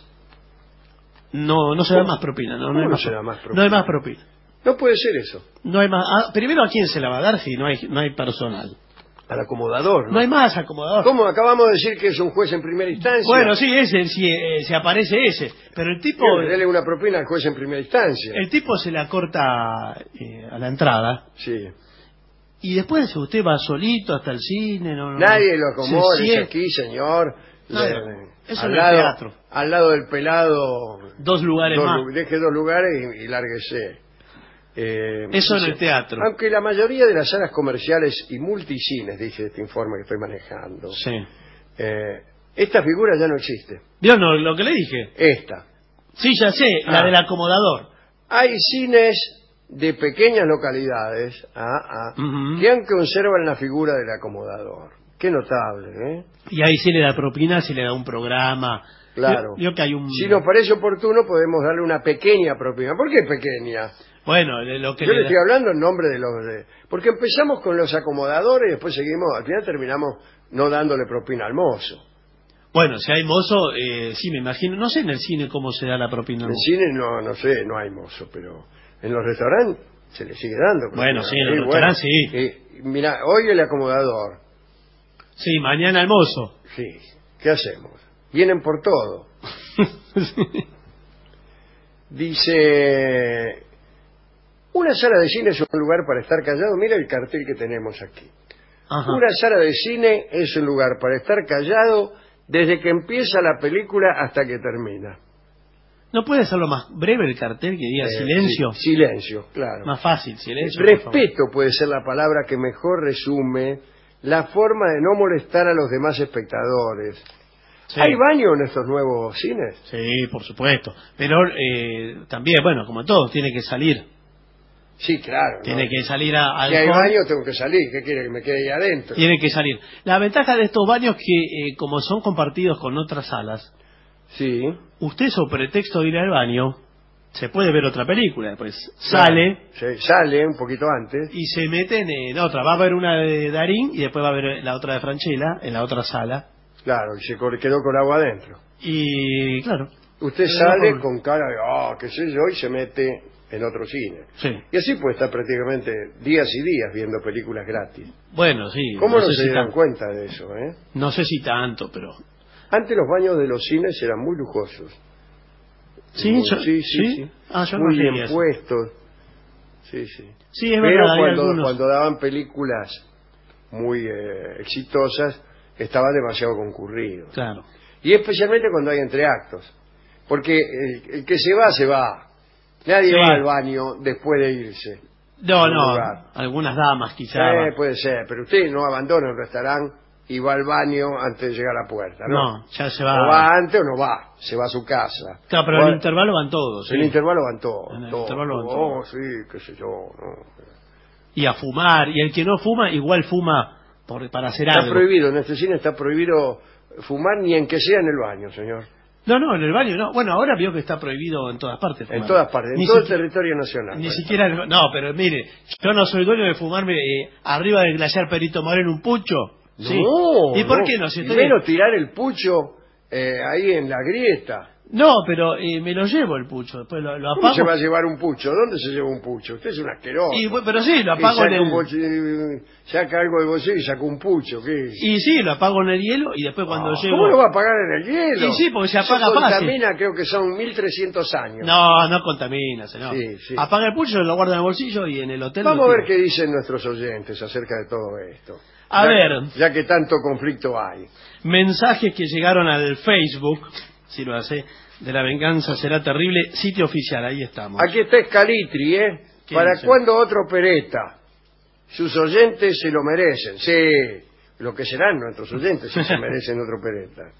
No se da más propina, no ¿Cómo hay no más se da más propina? No hay más propina. No puede ser eso. No hay más. Primero, ¿a quién se la va a dar si no hay personal? Al acomodador, ¿no? No hay más acomodador. ¿Cómo? Acabamos de decir que es un juez en primera instancia. Bueno, sí, ese, sí, se aparece ese. Pero el tipo... Dele una propina al juez en primera instancia. El tipo se la corta a la entrada. Sí. Y después usted va solito hasta el cine. Nadie lo acomoda, dice aquí, señor. Claro, eso al no es lado, teatro. Al lado del pelado. 2 lugares más. Deje 2 lugares y lárguese. Eso en el teatro. Aunque la mayoría de las salas comerciales y multicines, dice este informe que estoy manejando, Sí. esta figura ya no existe. ¿Vio lo que le dije? Esta. Sí, ya sé, la del acomodador. Hay cines de pequeñas localidades que aún conservan la figura del acomodador. Qué notable, ¿eh? Y ahí sí le da propina, se le da un programa. Claro. Vio que hay un... Si nos parece oportuno, podemos darle una pequeña propina. ¿Por qué pequeña? Bueno, lo que yo le estoy hablando en nombre de los... Porque empezamos con los acomodadores y después seguimos, al final terminamos no dándole propina al mozo. Bueno, si hay mozo, sí, me imagino. No sé en el cine cómo se da la propina. En el cine no sé, no hay mozo, pero en los restaurantes se le sigue dando propina. Bueno, sí, en los restaurantes sí. Mira, hoy el acomodador. Sí, mañana el mozo. Sí, ¿qué hacemos? Vienen por todo. Dice... Una sala de cine es un lugar para estar callado. Mira el cartel que tenemos aquí. Ajá. Una sala de cine es un lugar para estar callado desde que empieza la película hasta que termina. ¿No puede hacerlo más breve el cartel que diga silencio? Sí, silencio, claro. Más fácil, silencio. Respeto puede ser la palabra que mejor resume la forma de no molestar a los demás espectadores. Sí. ¿Hay baño en estos nuevos cines? Sí, por supuesto. Pero también, bueno, como todos, tiene que salir. Sí, claro. Tiene que salir al... Si hay baño, tengo que salir. ¿Qué quiere que me quede ahí adentro? Tiene que salir. La ventaja de estos baños es que, como son compartidos con otras salas, sí. Usted, sobre pretexto de ir al baño, se puede ver otra película. Después sale... Sale un poquito antes. Y se meten en otra. Va a haber una de Darín y después va a haber la otra de Franchella en la otra sala. Claro, y se quedó con agua adentro. Y, claro. Usted sale con cara de, qué sé yo, y se mete... en otro cine. Sí. Y así puede estar prácticamente días y días viendo películas gratis. Bueno, sí. ¿Cómo no se dan cuenta de eso, No sé si tanto, pero... Antes los baños de los cines eran muy lujosos. Sí, sí. Yo muy no bien puestos. Sí. Sí, es pero verdad, cuando daban películas muy exitosas, estaba demasiado concurrido. Claro. Y especialmente cuando hay entreactos. Porque el que se va. Nadie va al baño después de irse. No, algunas damas quizás. Puede ser, pero usted no abandona el restaurante y va al baño antes de llegar a la puerta, ¿no? No, ya se va. O va antes o no va, se va a su casa. Claro, pero en el intervalo van todos. En el intervalo van todos. En el intervalo van todos. Sí, qué sé yo. No. Y a fumar, y el que no fuma, igual fuma para hacer algo. Está prohibido, en este cine está prohibido fumar ni en que sea en el baño, señor. No, en el baño no. Bueno, ahora vio que está prohibido en todas partes fumar. En todas partes, en todo el territorio nacional. Ni siquiera... No, pero mire, yo no soy dueño de fumarme arriba del glaciar Perito Moreno un pucho. Sí. No. ¿Y por qué no? Si primero tirar el pucho ahí en la grieta. No, pero me lo llevo el pucho, después lo apago. ¿Cómo se va a llevar un pucho? ¿Dónde se lleva un pucho? Usted es un asqueroso. Pero sí, lo apago en el... Saca algo del bolsillo y saca un pucho, ¿qué es? Y sí, lo apago en el hielo y después cuando llego... ¿Cómo lo va a apagar en el hielo? Y sí, porque se apaga fácil. fácil. Contamina, creo que son 1300 años. No contamina, señor. Sí. Apaga el pucho, lo guarda en el bolsillo y en el hotel... Vamos a ver qué dicen nuestros oyentes acerca de todo esto. A ver... Ya que tanto conflicto hay. Mensajes que llegaron al Facebook, si lo hace... De La Venganza Será Terrible, sitio oficial, ahí estamos. Aquí está Scalitri, ¿Para dice? cuándo otro Peretta? Sus oyentes se lo merecen. Sí, lo que serán nuestros oyentes si se merecen otro Peretta.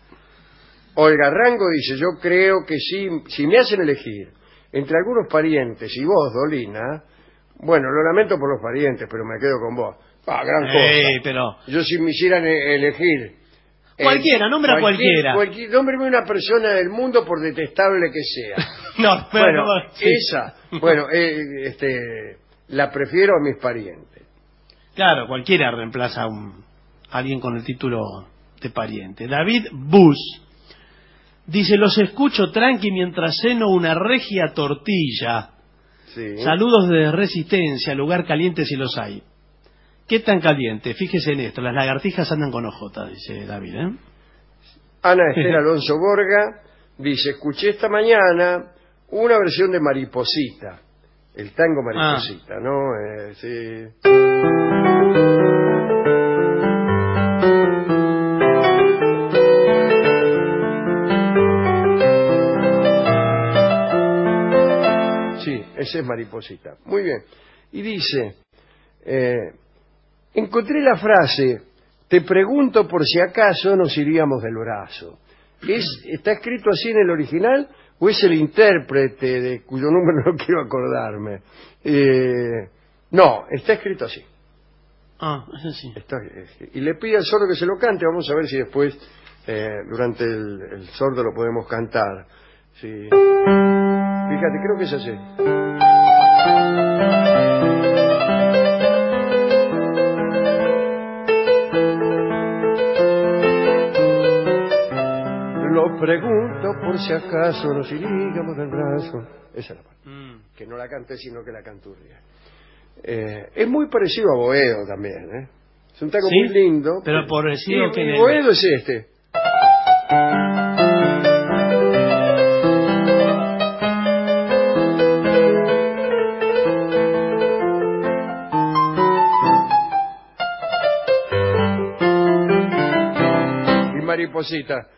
Olga Rango dice, yo creo que si me hacen elegir entre algunos parientes y vos, Dolina, bueno, lo lamento por los parientes, pero me quedo con vos. Gran cosa. Pero... Yo si me hicieran elegir... Cualquiera, nombra a cualquiera. Nómbreme una persona del mundo por detestable que sea. Esa, la prefiero a mis parientes. Claro, cualquiera reemplaza a alguien con el título de pariente. David Bush dice, los escucho tranqui mientras ceno una regia tortilla. Sí. Saludos desde Resistencia, lugar caliente si los hay. ¿Qué tan caliente? Fíjese en esto, las lagartijas andan con ojotas, dice David, ¿eh? Ana Esther Alonso Borga dice, escuché esta mañana una versión de Mariposita, el tango Mariposita, ¿no? Sí. Sí, ese es Mariposita. Muy bien. Y dice, encontré la frase, te pregunto por si acaso nos iríamos del brazo. ¿Está escrito así en el original o es el intérprete de cuyo nombre no quiero acordarme? No, está escrito así. Eso sí. Y le pide al sordo que se lo cante. Vamos a ver si después, durante el sordo, lo podemos cantar. Sí. Fíjate, creo que es así. Lo pregunto por si acaso nos iríamos del brazo. Esa es la parte. Que no la cante, sino que la canturria. Es muy parecido a Boedo también, ¿eh? Es un tango muy lindo. Pero parecido que Boedo es este. Y Mariposita.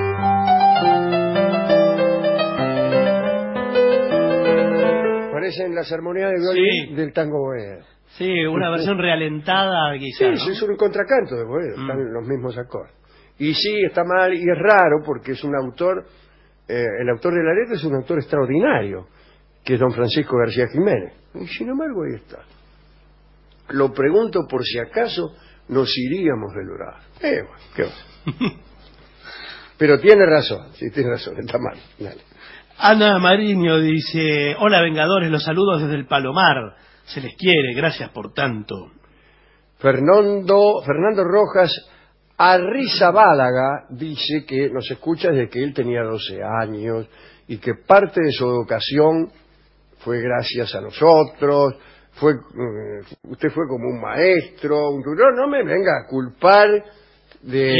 Parecen las armonías de violín del tango Boedo. Sí, una versión realentada quizás. Sí, ¿no? es un contracanto de Boedo, están los mismos acordes. Y sí, está mal y es raro porque es un autor, el autor de la letra es un autor extraordinario, que es don Francisco García Jiménez. Y sin embargo ahí está. Lo pregunto por si acaso nos iríamos del brazo. Bueno, qué va. Pero tiene razón, sí, tiene razón, está mal. Dale. Ana Mariño dice, hola Vengadores, los saludos desde el Palomar, se les quiere, gracias por tanto. Fernando Rojas Arrizabálaga dice que nos escucha desde que él tenía 12 años y que parte de su educación fue gracias a nosotros, usted fue como un maestro, un tutor, no me venga a culpar de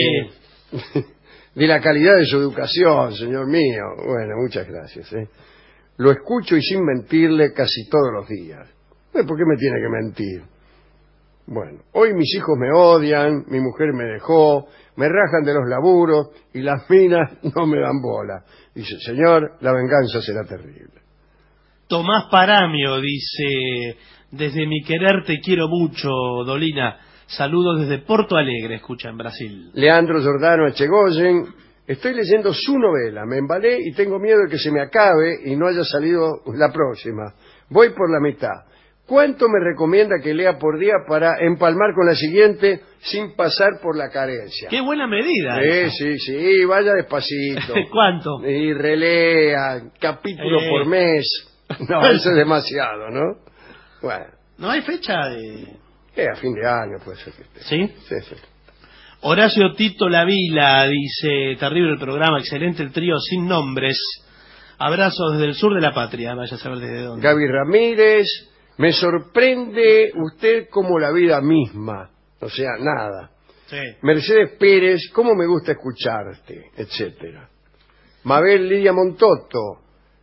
la calidad de su educación, señor mío. Bueno, muchas gracias. Lo escucho y sin mentirle casi todos los días. ¿Por qué me tiene que mentir? Bueno, hoy mis hijos me odian, mi mujer me dejó, me rajan de los laburos y las minas no me dan bola. Dice, señor, la venganza será terrible. Tomás Paramio dice, desde mi querer te quiero mucho, Dolina. Saludos desde Porto Alegre, escucha, en Brasil. Leandro Giordano Echegoyen, estoy leyendo su novela, me embalé y tengo miedo de que se me acabe y no haya salido la próxima. Voy por la mitad. ¿Cuánto me recomienda que lea por día para empalmar con la siguiente sin pasar por la carencia? ¡Qué buena medida! Sí, vaya despacito. ¿Cuánto? Y relea, capítulo por mes. No, eso es demasiado, ¿no? Bueno. ¿No hay fecha de...? A fin de año puede ser que esté. ¿Sí? Sí. Horacio Tito Lavila dice, terrible el programa, excelente el trío sin nombres. Abrazos desde el sur de la patria, vaya a saber desde dónde. Gaby Ramírez, me sorprende usted como la vida misma, o sea, nada. Sí. Mercedes Pérez, cómo me gusta escucharte, etcétera. Mabel Lidia Montoto,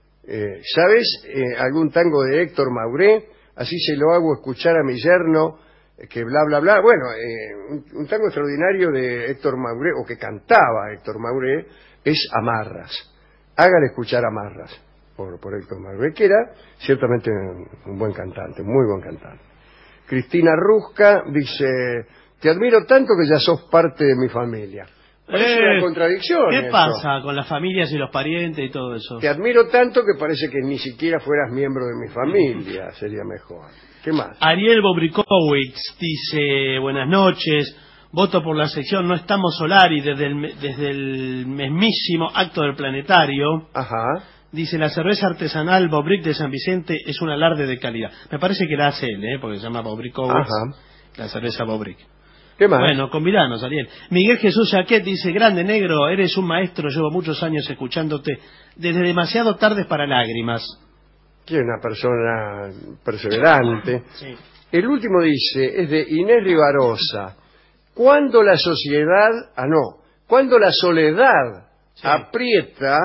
¿sabes algún tango de Héctor Mauré? Así se lo hago escuchar a mi yerno, que bla, bla, bla. Bueno, un tango extraordinario de Héctor Mauré, o que cantaba Héctor Mauré, es Amarras. Hágale escuchar Amarras por Héctor Mauré, que era ciertamente un buen cantante, muy buen cantante. Cristina Rusca dice, te admiro tanto que ya sos parte de mi familia. Parece una contradicción. ¿Qué eso pasa con las familias y los parientes y todo eso? Te admiro tanto que parece que ni siquiera fueras miembro de mi familia, sería mejor. ¿Qué más? Ariel Bobrikowicz dice, buenas noches, voto por la sección No Estamos Solari desde el mismísimo acto del planetario. Ajá. Dice, la cerveza artesanal Bobrick de San Vicente es un alarde de calidad. Me parece que la hace él, porque se llama Bobrikowicz, la cerveza Bobrick. ¿Qué más? Bueno, convidanos, Ariel. Miguel Jesús Jaquet dice, grande negro, eres un maestro, llevo muchos años escuchándote desde demasiado tardes para lágrimas. que es una persona perseverante. Sí. El último dice, es de Inés Rivarosa. Cuando la sociedad, cuando la soledad aprieta,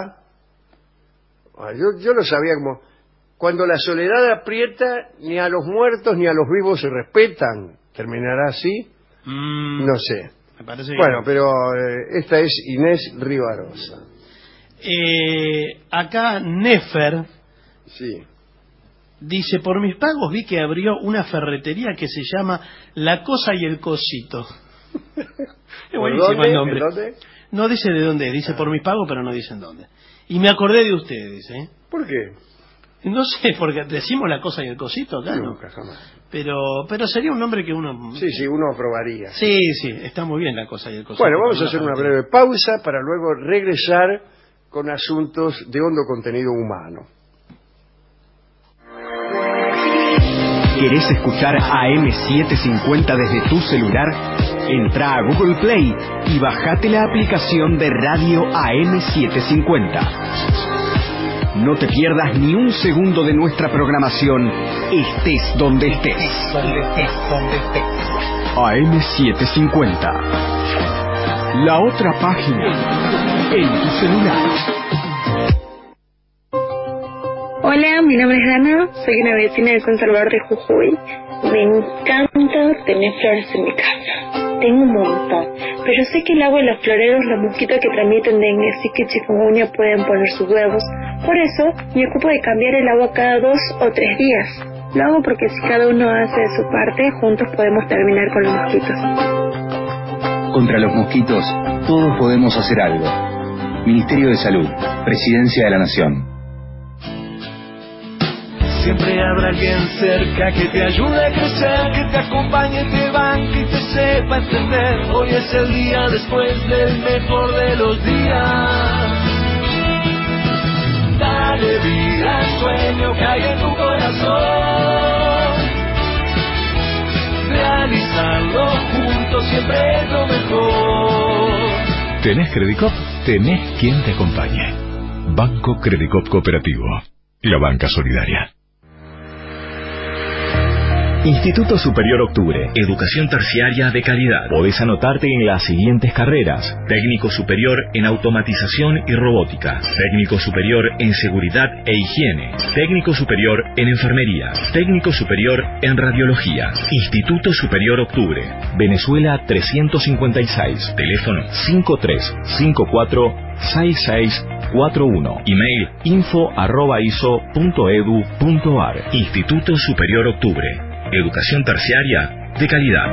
yo lo sabía como, cuando la soledad aprieta, ni a los muertos ni a los vivos se respetan. ¿Terminará así? No sé. Me parece Bueno, bien. pero esta es Inés Rivarosa. Acá Nefer Sí. dice, por mis pagos vi que abrió una ferretería que se llama La Cosa y el Cosito. Es buenísimo el nombre. ¿Dónde? No dice de dónde es, dice por mis pagos, pero no dicen dónde. Y me acordé de ustedes, ¿eh? ¿Por qué? No sé, porque decimos La Cosa y el Cosito acá, ¿no? Nunca, jamás. Pero sería un nombre que uno... Sí, uno aprobaría. Sí, está muy bien La Cosa y el Cosito. Bueno, vamos a hacer una breve pausa para luego regresar con asuntos de hondo contenido humano. ¿Querés escuchar AM750 desde tu celular? Entra a Google Play y bajate la aplicación de radio AM750. No te pierdas ni un segundo de nuestra programación, estés donde estés. AM750. La otra página en tu celular. Hola, mi nombre es Ana, soy una vecina de San Salvador de Jujuy. Me encanta tener flores en mi casa. Tengo un montón, pero sé que el agua de los floreros, los mosquitos que transmiten dengue, así que chikungunya pueden poner sus huevos. Por eso, me ocupo de cambiar el agua cada 2 o 3 días. Lo hago porque si cada uno hace de su parte, juntos podemos terminar con los mosquitos. Contra los mosquitos, todos podemos hacer algo. Ministerio de Salud, Presidencia de la Nación. Siempre habrá alguien cerca que te ayude a crecer, que te acompañe, te banque y te sepa entender. Hoy es el día después del mejor de los días. Dale vida al sueño que hay en tu corazón. Realizarlo juntos siempre es lo mejor. ¿Tenés Credicop? Tenés quien te acompañe. Banco Credicop Cooperativo. La banca solidaria. Instituto Superior Octubre, educación terciaria de calidad. Podés anotarte en las siguientes carreras: técnico superior en automatización y robótica, técnico superior en seguridad e higiene, técnico superior en enfermería, técnico superior en radiología. Instituto Superior Octubre, Venezuela 356, teléfono 5354-6641, email info@iso.edu.ar. Instituto Superior Octubre, educación terciaria de calidad.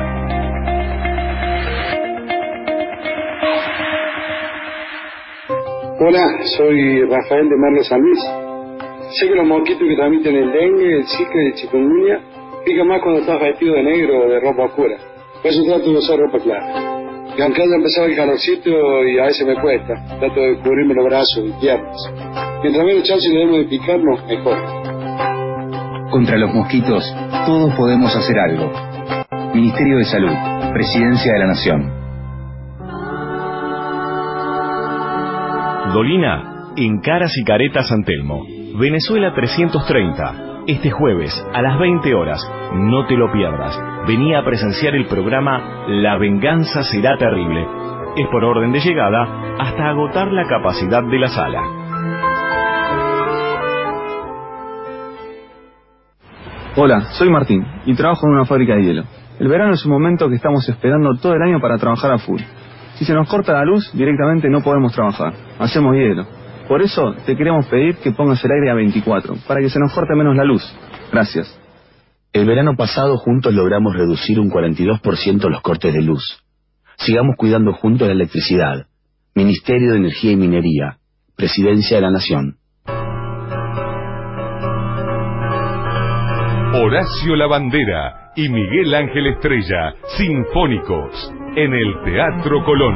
Hola, soy Rafael de Merlo San Luis. Sé que los mosquitos que transmiten el dengue, el zika y el chikungunya pican más cuando estás vestido de negro o de ropa oscura. Por eso trato de usar ropa clara. Y aunque haya empezado el calorcito y a veces me cuesta, trato de cubrirme los brazos y piernas. Mientras menos chance le demos de picarnos, mejor. Contra los mosquitos, todos podemos hacer algo. Ministerio de Salud, Presidencia de la Nación. Dolina, en Caras y Caretas San Telmo, Venezuela 330. Este jueves a las 20 horas, no te lo pierdas. Vení a presenciar el programa La Venganza Será Terrible. Es por orden de llegada hasta agotar la capacidad de la sala. Hola, soy Martín y trabajo en una fábrica de hielo. El verano es un momento que estamos esperando todo el año para trabajar a full. Si se nos corta la luz, directamente no podemos trabajar. Hacemos hielo. Por eso te queremos pedir que pongas el aire a 24, para que se nos corte menos la luz. Gracias. El verano pasado juntos logramos reducir un 42% los cortes de luz. Sigamos cuidando juntos la electricidad. Ministerio de Energía y Minería. Presidencia de la Nación. Horacio Labandera y Miguel Ángel Estrella, sinfónicos, en el Teatro Colón.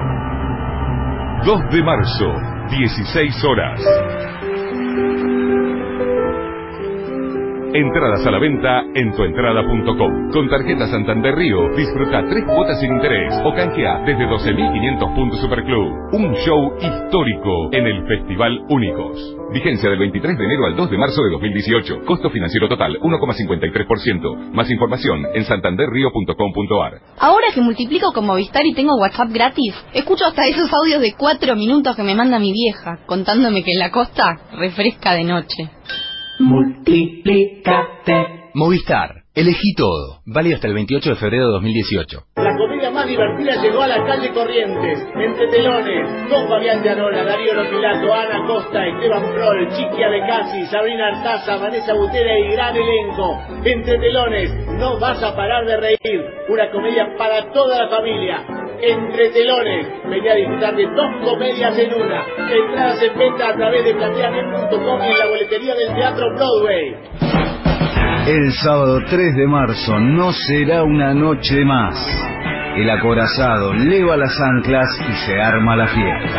2 de marzo, 16 horas. Entradas a la venta en tuentrada.com. Con tarjeta Santander Río, disfruta 3 cuotas sin interés o canjea desde 12.500 puntos Superclub. Un show histórico en el Festival Únicos. Vigencia del 23 de enero al 2 de marzo de 2018. Costo financiero total 1,53%. Más información en santanderrio.com.ar. Ahora que multiplico con Movistar y tengo WhatsApp gratis, escucho hasta esos audios de 4 minutos que me manda mi vieja, contándome que en la costa refresca de noche. Multiplícate. Movistar. Elegí todo. Válido hasta el 28 de febrero de 2018. La comedia más divertida llegó a la calle Corrientes. Entre telones, con Fabián Llanola, Darío Lopilato, Ana Costa, Esteban Prol, Chiqui Abecasi, Sabrina Artaza, Vanessa Butera y gran elenco. Entre telones, no vas a parar de reír. Una comedia para toda la familia. Entre telones, venía a disfrutar de 2 comedias en una. Entradas en venta a través de plateanet.com y en la boletería del Teatro Broadway. El sábado 3 de marzo no será una noche más. El acorazado leva las anclas y se arma la fiesta.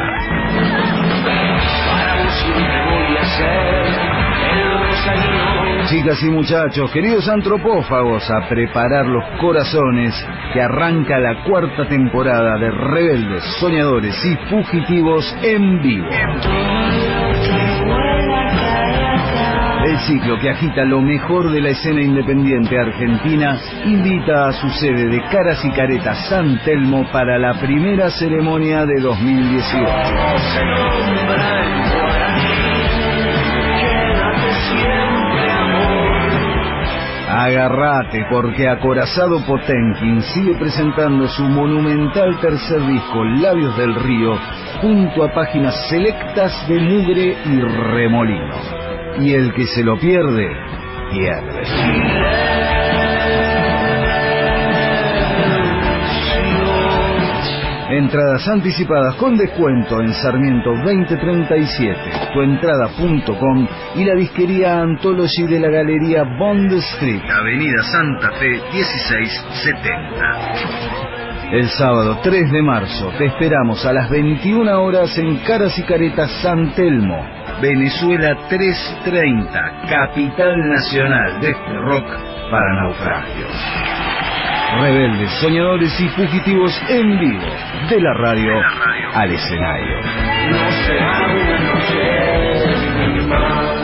Para vos siempre voy a ser el Rosalino. Chicas y muchachos, queridos antropófagos, a preparar los corazones que arranca la 4ª temporada de Rebeldes, Soñadores y Fugitivos en vivo. El ciclo que agita lo mejor de la escena independiente argentina invita a su sede de Caras y Caretas San Telmo para la primera ceremonia de 2018. Agárrate, porque Acorazado Potenkin sigue presentando su monumental tercer disco, Labios del Río, junto a páginas selectas de Mugre y Remolino. Y el que se lo pierde, pierde. Entradas anticipadas con descuento en Sarmiento 2037, tuentrada.com y la disquería Anthology de la Galería Bond Street, Avenida Santa Fe 1670. El sábado 3 de marzo te esperamos a las 21 horas en Caras y Caretas San Telmo, Venezuela 330, capital nacional de este rock para naufragios. Rebeldes, Soñadores y Fugitivos en vivo, de la radio al escenario. No será una noche más.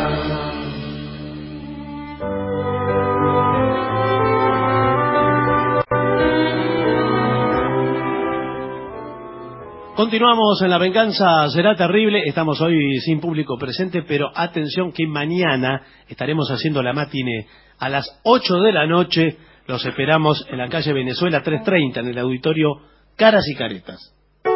Continuamos en La Venganza Será Terrible. Estamos hoy sin público presente, pero atención que mañana estaremos haciendo la matinée a las 8 de la noche. Los esperamos en la calle Venezuela 330, en el auditorio Caras y Caretas.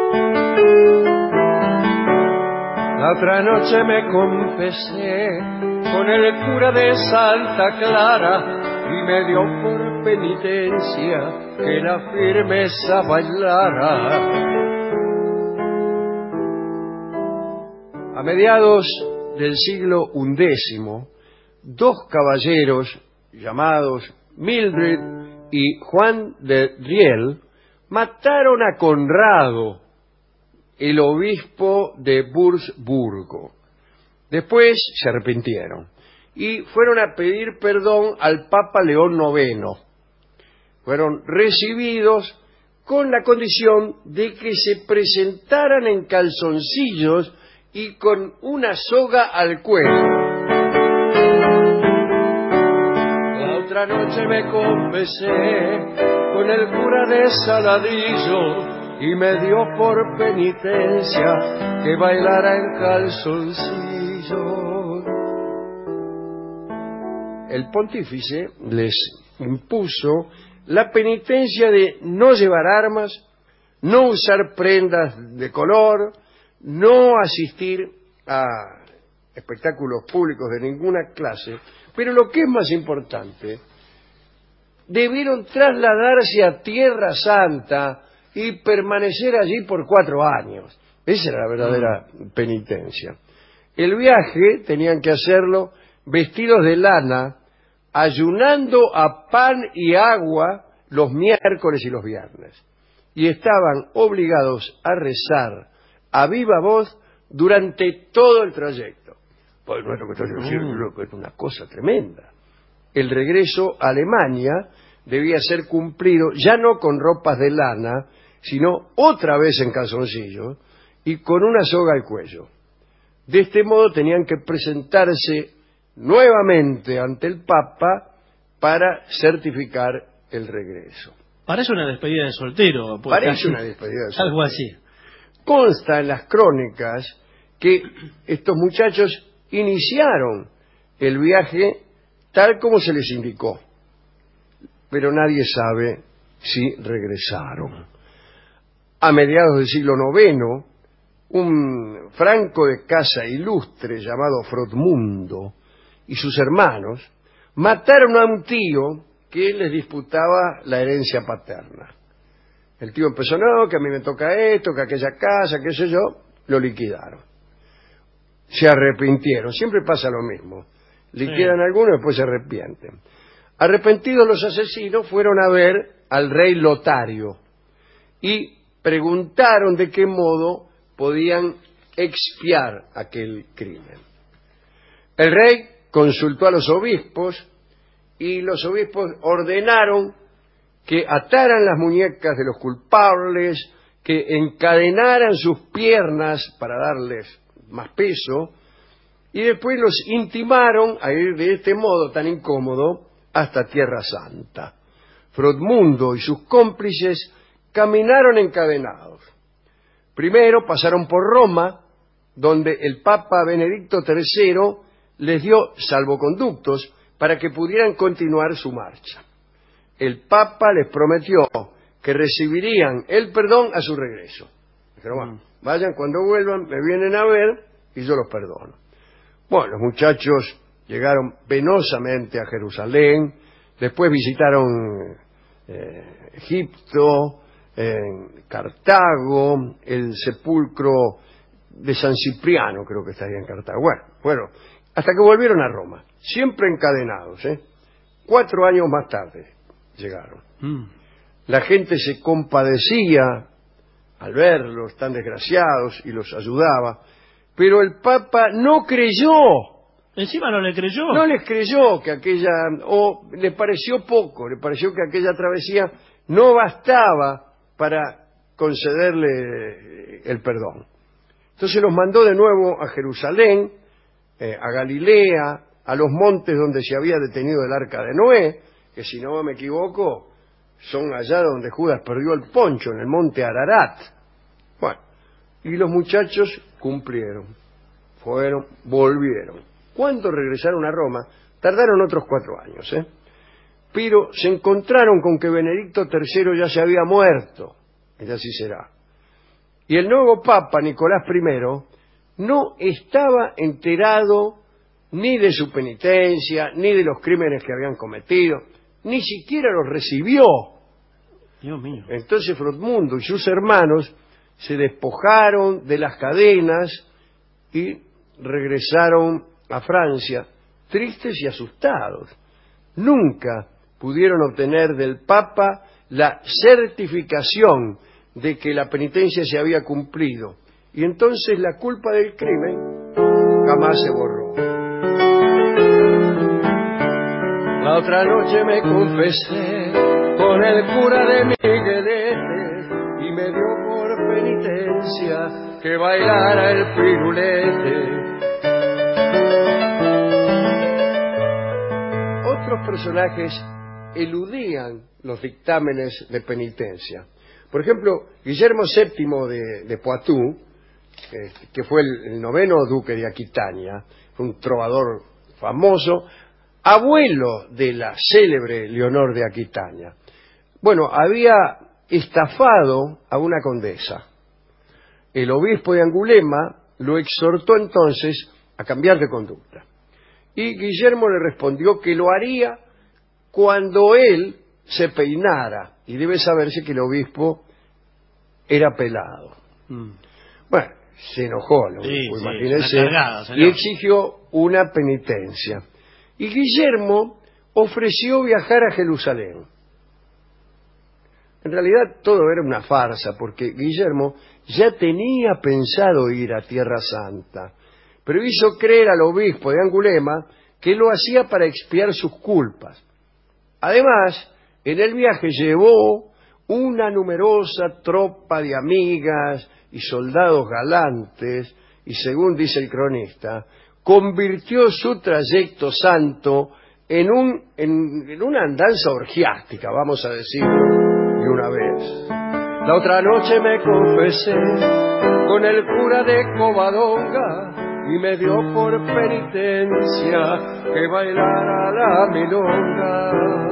La otra noche me confesé con el cura de Santa Clara y me dio por penitencia que la firmeza bailara. A mediados del siglo XI, 2 caballeros llamados Mildred y Juan de Riel mataron a Conrado, el obispo de Wurzburgo. Después se arrepintieron y fueron a pedir perdón al Papa León IX. Fueron recibidos con la condición de que se presentaran en calzoncillos y con una soga al cuello. La otra noche me confesé con el cura de Saladillo y me dio por penitencia que bailara en calzoncillo. El pontífice les impuso la penitencia de no llevar armas, no usar prendas de color, no asistir a espectáculos públicos de ninguna clase, pero lo que es más importante, debieron trasladarse a Tierra Santa y permanecer allí por 4 años. Esa era la verdadera penitencia. El viaje tenían que hacerlo vestidos de lana, ayunando a pan y agua los miércoles y los viernes. Y estaban obligados a rezar a viva voz durante todo el trayecto. Pues no es lo que estoy diciendo, es una cosa tremenda. el regreso a Alemania debía ser cumplido ya no con ropas de lana, sino otra vez en calzoncillo y con una soga al cuello. De este modo tenían que presentarse nuevamente ante el Papa para certificar el regreso. Parece una despedida de soltero. Pues, parece una despedida de soltero. Algo así. Consta en las crónicas que estos muchachos iniciaron el viaje tal como se les indicó, pero nadie sabe si regresaron. A mediados del siglo IX, un franco de casa ilustre llamado Frodmundo y sus hermanos mataron a un tío que les disputaba la herencia paterna. El tío empezó, no, que a mí me toca esto, que aquella casa, qué sé yo, lo liquidaron. Se arrepintieron, siempre pasa lo mismo. Liquidan a algunos y después se arrepienten. Arrepentidos los asesinos fueron a ver al rey Lotario y preguntaron de qué modo podían expiar aquel crimen. El rey consultó a los obispos y los obispos ordenaron que ataran las muñecas de los culpables, que encadenaran sus piernas para darles más peso, y después los intimaron a ir de este modo tan incómodo hasta Tierra Santa. Frodmundo y sus cómplices caminaron encadenados. Primero pasaron por Roma, donde el Papa Benedicto III les dio salvoconductos para que pudieran continuar su marcha. El Papa les prometió que recibirían el perdón a su regreso. Dijeron, bueno, vayan cuando vuelvan, me vienen a ver y yo los perdono. Bueno, los muchachos llegaron penosamente a Jerusalén, después visitaron Egipto, Cartago, el sepulcro de San Cipriano, creo que está ahí en Cartago. Bueno, hasta que volvieron a Roma, siempre encadenados, 4 años más tarde llegaron. La gente se compadecía al verlos tan desgraciados y los ayudaba, pero el Papa no creyó. Encima no le creyó. No les creyó que o le pareció poco, le pareció que aquella travesía no bastaba para concederle el perdón. Entonces los mandó de nuevo a Jerusalén, a Galilea, a los montes donde se había detenido el arca de Noé, que si no me equivoco, son allá donde Judas perdió el poncho, en el monte Ararat. Bueno, y los muchachos cumplieron, volvieron. Cuando regresaron a Roma, tardaron otros 4 años, pero se encontraron con que Benedicto III ya se había muerto, y así será. Y el nuevo Papa, Nicolás I, no estaba enterado ni de su penitencia, ni de los crímenes que habían cometido, ni siquiera los recibió. Dios mío. Entonces Frodmundo y sus hermanos se despojaron de las cadenas y regresaron a Francia, tristes y asustados. Nunca pudieron obtener del Papa la certificación de que la penitencia se había cumplido, y entonces la culpa del crimen jamás se borró. La otra noche me confesé con el cura de Miguelete y me dio por penitencia que bailara el pirulete. Otros personajes eludían los dictámenes de penitencia. Por ejemplo, Guillermo VII de Poitou, que fue el 9º duque de Aquitania, fue un trovador famoso, abuelo de la célebre Leonor de Aquitania. Bueno, había estafado a una condesa. El obispo de Angulema lo exhortó entonces a cambiar de conducta. Y Guillermo le respondió que lo haría cuando él se peinara, y debe saberse que el obispo era pelado. Bueno, se enojó el obispo, imagínese, y exigió una penitencia. Y Guillermo ofreció viajar a Jerusalén. En realidad todo era una farsa, porque Guillermo ya tenía pensado ir a Tierra Santa, pero hizo creer al obispo de Angulema que lo hacía para expiar sus culpas. Además, en el viaje llevó una numerosa tropa de amigas y soldados galantes, y según dice el cronista, convirtió su trayecto santo en una andanza orgiástica, vamos a decirlo de una vez. La otra noche me confesé con el cura de Covadonga y me dio por penitencia que bailara la milonga.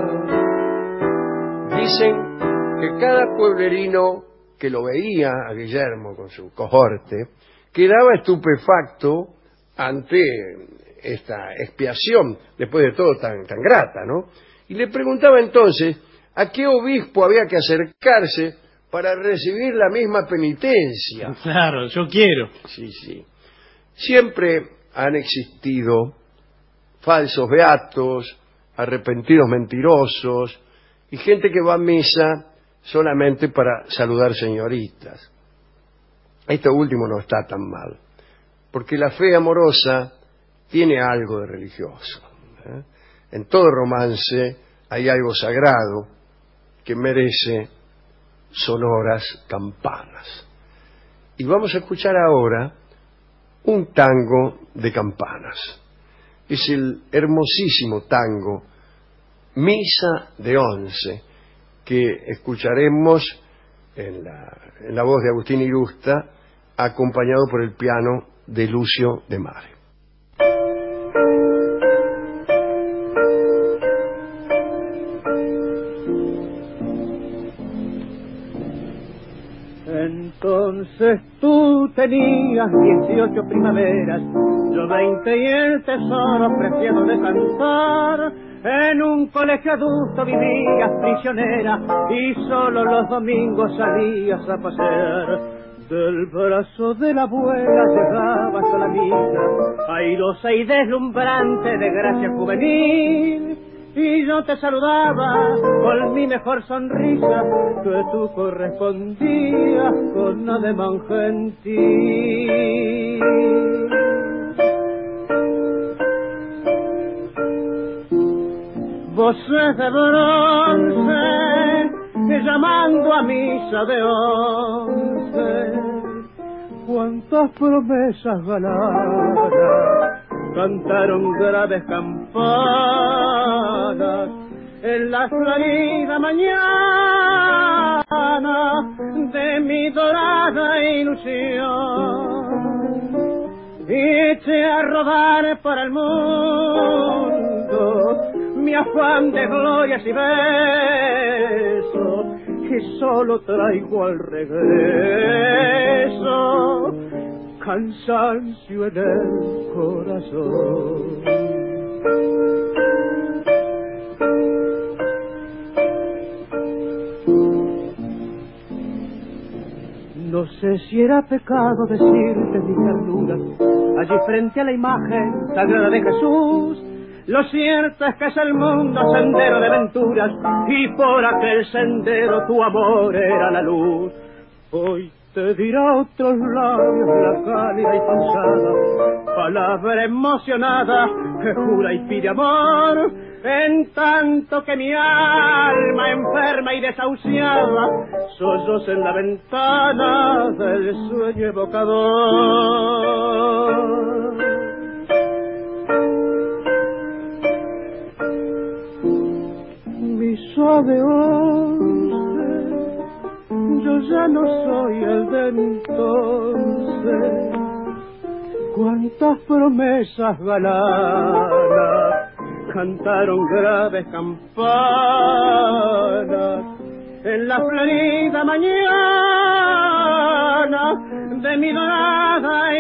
Dicen que cada pueblerino que lo veía a Guillermo con su cohorte quedaba estupefacto ante esta expiación, después de todo tan grata, ¿no? Y le preguntaba entonces a qué obispo había que acercarse para recibir la misma penitencia. Claro, yo quiero. Sí, sí. Siempre han existido falsos beatos, arrepentidos mentirosos y gente que va a misa solamente para saludar señoritas. Esto último no está tan mal, porque la fe amorosa tiene algo de religioso. En todo romance hay algo sagrado que merece sonoras campanas. Y vamos a escuchar ahora un tango de campanas. Es el hermosísimo tango Misa de Once, que escucharemos en la voz de Agustín Irusta, acompañado por el piano de Lucio de Mare. Entonces tú tenías 18 primaveras, yo 20 y el tesoro preciado de cantar. En un colegio adulto vivías prisionera y solo los domingos salías a pasear. Del brazo de la abuela llegabas a la misa, airosa y deslumbrante de gracia juvenil. Y yo te saludaba con mi mejor sonrisa, que tú correspondías con ademán gentil. Voces de bronce, llamando a misa de once, cuántas promesas ganadas cantaron graves campanas en la florida mañana de mi dorada ilusión. Y eché a rodar por el mundo mi afán de glorias y besos, que solo traigo al regreso cansancio en el corazón. No sé si era pecado decirte mi ternura allí frente a la imagen sagrada de Jesús. Lo cierto es que es el mundo sendero de aventuras y por aquel sendero tu amor era la luz. Hoy te dirá otros labios la cálida y pausada palabra emocionada que jura y pide amor, en tanto que mi alma enferma y desahuciada solloza en la ventana del sueño evocador. Misa de once, yo ya no soy el de entonces. Cuántas promesas galanas cantaron graves campanas en la florida mañana de mi dorada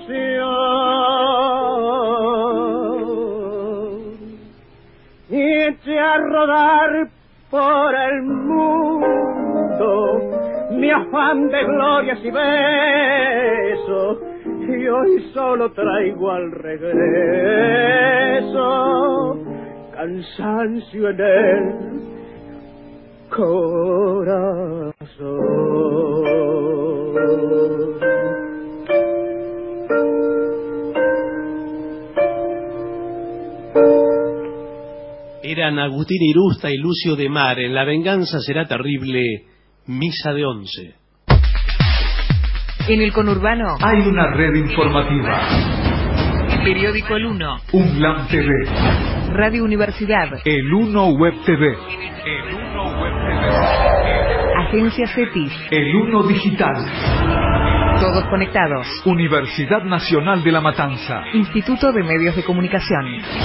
ilusión. Y eché a rodar por el mundo mi afán de glorias y besos, y hoy solo traigo al regreso cansancio en el corazón. Eran Agustín Irusta y Lucio de Mar. En La venganza será terrible, misa de 11. En el conurbano hay una red informativa. Periódico El Uno, UNLAM TV, Radio Universidad, El Uno Web TV, Agencia CETIS, El Uno Digital. Todos conectados. Universidad Nacional de La Matanza. Instituto de Medios de Comunicación.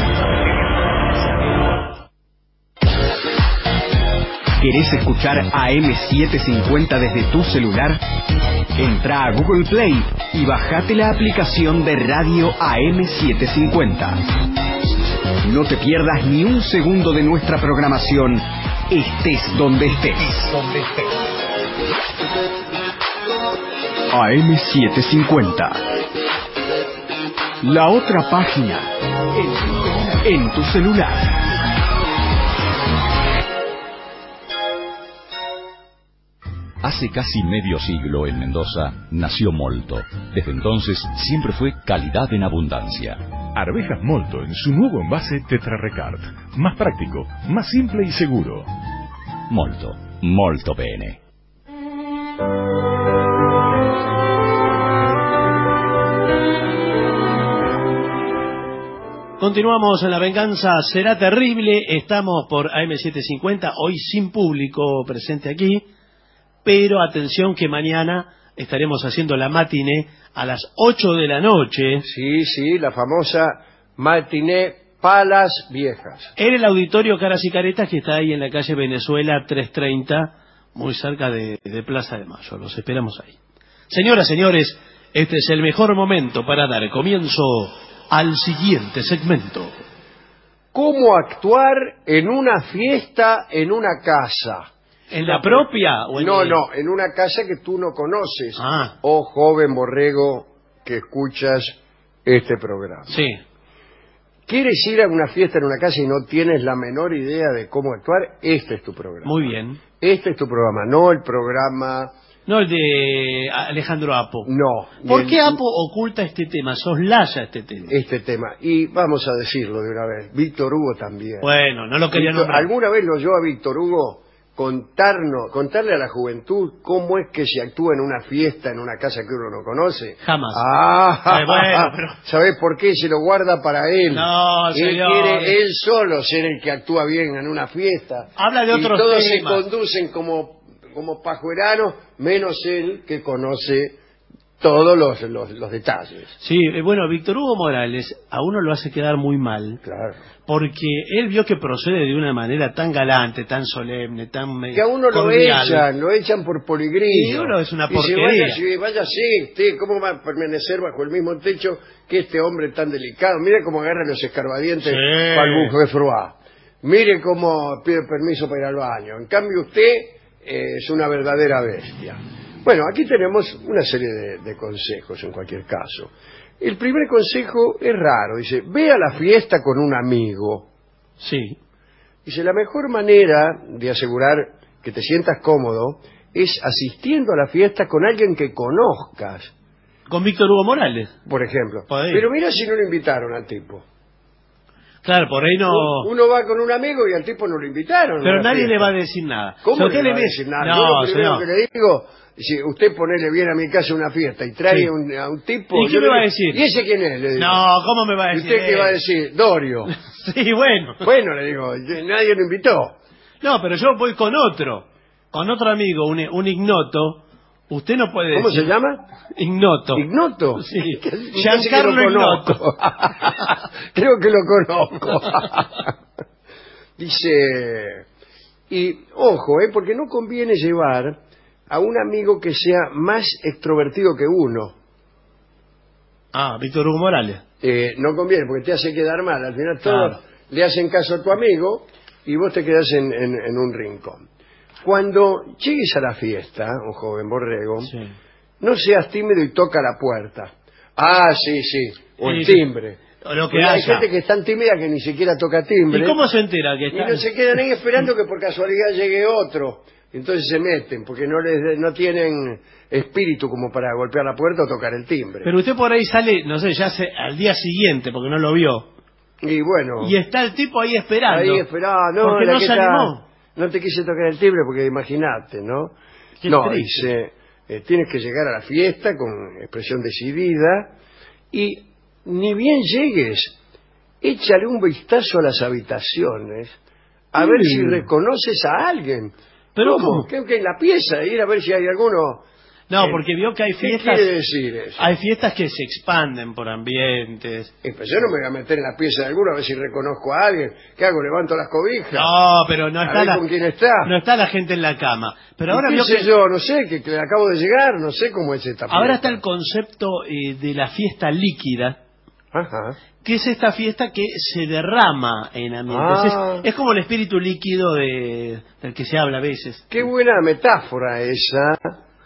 ¿Querés escuchar AM750 desde tu celular? Entra a Google Play y bajate la aplicación de radio AM750. No te pierdas ni un segundo de nuestra programación, estés donde estés. AM750. La otra página en tu celular. Hace casi medio siglo en Mendoza nació Molto. Desde entonces siempre fue calidad en abundancia. Arvejas Molto en su nuevo envase Tetra Recart. Más práctico, más simple y seguro. Molto, molto bene. Continuamos en La venganza será terrible. Estamos por AM750, hoy sin público presente aquí. Pero atención que mañana estaremos haciendo la matiné a las 8 de la noche. Sí, la famosa matiné Palas Viejas. En el auditorio Caras y Caretas, que está ahí en la calle Venezuela 330, muy cerca de Plaza de Mayo. Los esperamos ahí. Señoras, señores, este es el mejor momento para dar comienzo al siguiente segmento. ¿Cómo actuar en una fiesta en una casa? ¿En la propia? O en No, en una casa que tú no conoces. Oh, joven borrego que escuchas este programa. Sí. ¿Quieres ir a una fiesta en una casa y no tienes la menor idea de cómo actuar? Este es tu programa. Muy bien. Este es tu programa, no el programa... No el de Alejandro Apo. No. ¿Por qué Apo oculta este tema, soslaya este tema? Este tema. Y vamos a decirlo de una vez, Víctor Hugo también. Bueno, no lo quería nombrar. ¿Alguna vez lo oyó a Víctor Hugo contarle a la juventud cómo es que se actúa en una fiesta, en una casa que uno no conoce? Jamás. Bueno, pero... ¿Sabés por qué? Se lo guarda para él. No, señor. Él quiere él solo ser el que actúa bien en una fiesta. Habla de otros temas. Y todos se conducen como pajueranos, menos él que conoce todos los detalles. Sí, bueno, Víctor Hugo Morales a uno lo hace quedar muy mal. Claro. Porque él vio que procede de una manera tan galante, tan solemne, tan que a uno cordial. lo echan por poligrillo. Y uno es una porquería. Váyase, usted, ¿cómo va a permanecer bajo el mismo techo que este hombre tan delicado? Mire cómo agarra los escarbadientes para el buque de Froá. Mire cómo pide permiso para ir al baño. En cambio usted es una verdadera bestia. Bueno, aquí tenemos una serie de consejos en cualquier caso. El primer consejo es raro, dice, ve a la fiesta con un amigo. Sí. Dice, la mejor manera de asegurar que te sientas cómodo es asistiendo a la fiesta con alguien que conozcas. Con Víctor Hugo Morales, por ejemplo. Pero mira si no lo invitaron al tipo. Claro, por ahí no... Uno va con un amigo y al tipo no lo invitaron. Pero nadie le va a decir nada. ¿Cómo le va a decir nada? No, yo lo primero señor. que le digo... Si usted ponele bien a mi casa una fiesta y trae a un tipo... ¿Y qué me va a decir? ¿Y ese quién es? Le digo. No, ¿cómo me va a decir? ¿Y usted qué va a decir? Dorio. Sí, bueno. Bueno, le digo, nadie lo invitó. No, pero yo voy con otro amigo, un ignoto. Usted no puede ¿Cómo decir... se llama? Ignoto. ¿Ignoto? Sí. Giancarlo Ignoto. Creo que lo conozco. Dice... Y, ojo, porque no conviene llevar... a un amigo que sea más extrovertido que uno. Víctor Hugo Morales. No conviene, porque te hace quedar mal. Al final todos le hacen caso a tu amigo y vos te quedás en un rincón. Cuando llegues a la fiesta, un joven borrego, no seas tímido y toca la puerta. Sí. O el timbre. Lo que hay gente que es tan tímida que ni siquiera toca timbre. ¿Y cómo se entera que está? Y no se quedan ahí esperando que por casualidad llegue otro. Entonces se meten, porque no tienen espíritu como para golpear la puerta o tocar el timbre. Pero usted por ahí sale, no sé, ya al día siguiente, porque no lo vio. Y bueno. Y está el tipo ahí esperando. Ahí esperando, no, porque no se animó. No te quise tocar el timbre porque imagínate, ¿no? Qué no, triste. dice, tienes que llegar a la fiesta con expresión decidida y ni bien llegues, échale un vistazo a las habitaciones a ver si reconoces a alguien. ¿Pero cómo? Que en la pieza, ir a ver si hay alguno. No, porque vio que hay fiestas. ¿Qué quiere decir eso? Hay fiestas que se expanden por ambientes. Pues yo no me voy a meter en la pieza de alguno a ver si reconozco a alguien. ¿Qué hago? ¿Levanto las cobijas? No, pero no está ¿con quién está? No está la gente en la cama. Pero ahora vio que yo, no sé, que acabo de llegar, no sé cómo es esta fiesta. Ahora está el concepto de la fiesta líquida. Ajá. Que es esta fiesta que se derrama en ambientes. Es como el espíritu líquido del que se habla a veces. Qué buena metáfora esa